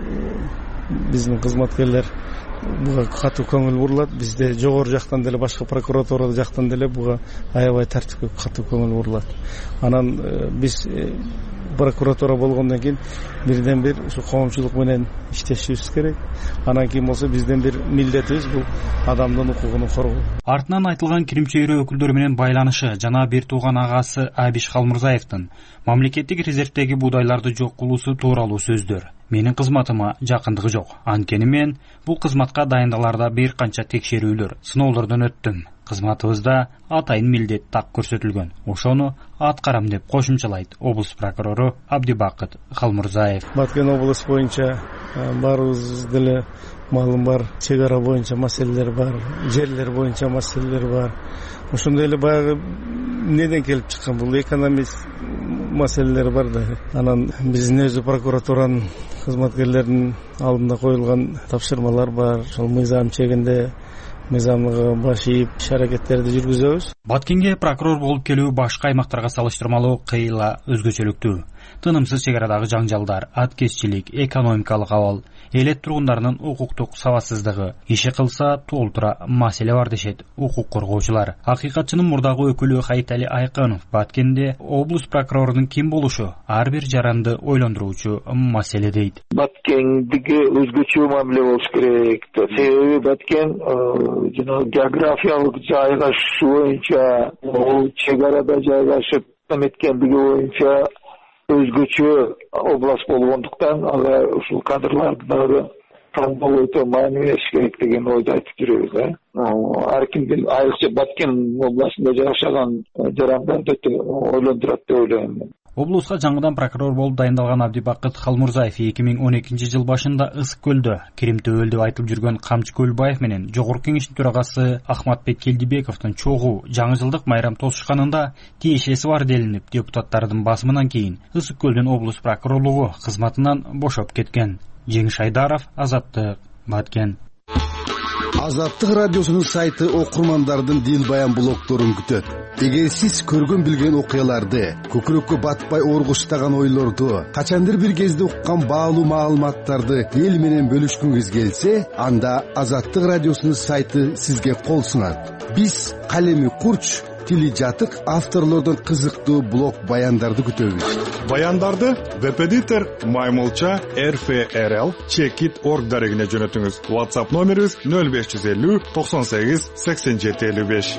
биздин кызматкерлер буга катуу көңүл бурулат. Бизде жогору жактан деле башка прокуратура жактан деле буга аябай тартипке катуу көңүл бурулат. Анан биз прокуратура болгондон кийин бирден бир ушу коомчулук менен иштешибиз керек. Анан кийин болсо биздин бир милдетибиз бул адамдын укугун коргоо. Артынан айтылган кирим чөйрө өкүлдөрү менен байланышы жана бир тууган агасы Абиш Халмурзаевдин мамлекеттик резервдеги буудайларды жок кылуусу тууралуу сөздөр менин кызматыма жакындыгы жок. Анткени мен бул кызматка дайындаларда бир канча текшерүүлөр, сыноолордон өттүм. Кызматыбызда атайын милдет так көрсөтүлгөн. Ошону аткарам деп кошумчалайт облус прокурору Абдибакыт Халмурзаев. Баткен облус боюнча баарыбыз деле маалым бар, чек ара боюнча маселелер бар, жерлер боюнча маселелер бар. Ошондой эле баягы неден келип чыккан бул экономик маселелер бар да. Анан биздин өзү прокуратуранын кызматкерлеринин алдында коюлган тапшырмалар бар. Ошол мыйзам чегинде мыйзамга баш ийип иш аракеттерди жүргүзөбүз. Баткенге прокурор болуп келүү башка аймактарга салыштырмалуу кыйла өзгөчөлүктүү. Тынымсыз чек арадагы жаңжалдар, аткезчилик, экономикалык абал, элет тургундарынын укуктук сабатсыздыгы, иши кылса толтура маселе бар дешет укук коргоочулар. Акыйкатчынын мурдагы өкүлү Хайтали Айкынов Баткенде облус прокурорунун ким болушу ар бир жаранды ойлондуруучу маселе дейт. Баткендиги өзгөчө мамиле болуш керек. Себеби Баткен жана географиялык жайгашуу боюнча, чек арада жайгашып эметкендиги боюнча өзгөчө область болгондуктан ага ушул кадрларды дагы тандоо өтө маани бериш керек деген ойду айтып жүрөбүз. Ар кимдин айрыкча Баткен областында жашаган жарандарды өтө ойлондурат деп ойлойм. Облуска жаңыдан прокурор болуп дайындалган Абдибакыт Халмурзаев эки миң он экинчи жыл башында Ысык көлдө Кирим төбөл деп айтылып жүргөн Камчы Көлбаев менен Жогорку Кеңештин төрагасы Ахматбек Келдибековдун чогуу жаңы жылдык майрам тосушканында тиешеси бар делинип, депутаттардын басымынан кийин Ысык көлдүн облус прокурорлугу кызматынан бошоп кеткен. Жеңиш Айдаров, Азаттык, Баткен. Азаттык радиосунун сайты окурмандардын дил баян блогдорун күтөт. Эгер сиз көргөн билген окуяларды, көкүрөккө батпай ооргуштаган ойлорду, качандыр бир кезде уккан баалуу маалыматтарды эл менен бөлүшкүңүз келсе, анда Азаттык радиосунун сайты сизге кол сунат. Биз калеми курч, тили жатык авторлордон кызыктуу блог баяндарды күтөбүз. Баяндарды веб-эдитор маймылча рфрл чекит орг дарегине жөнөтүңүз. WhatsApp номерибиз нөл беш жүз элүү токсон сегиз сексен жети элүү беш.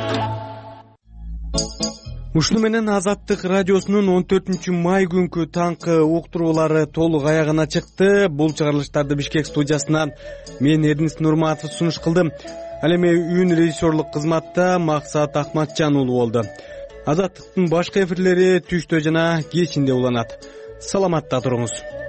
Ушуну менен Азаттык радиосунун он төртүнчү май күнкү таңкы уктуруулары толук аягына чыкты. Бул чыгарылыштарды Бишкек студиясынан мен Эрдинис Нурматов сунуш кылдым. Ал эми үн режиссерлук кызматта Максат Ахматжан уулу болду. Азаттыктын башка эфирлери түштө жана кечинде уланат. Саламатта туруңуз.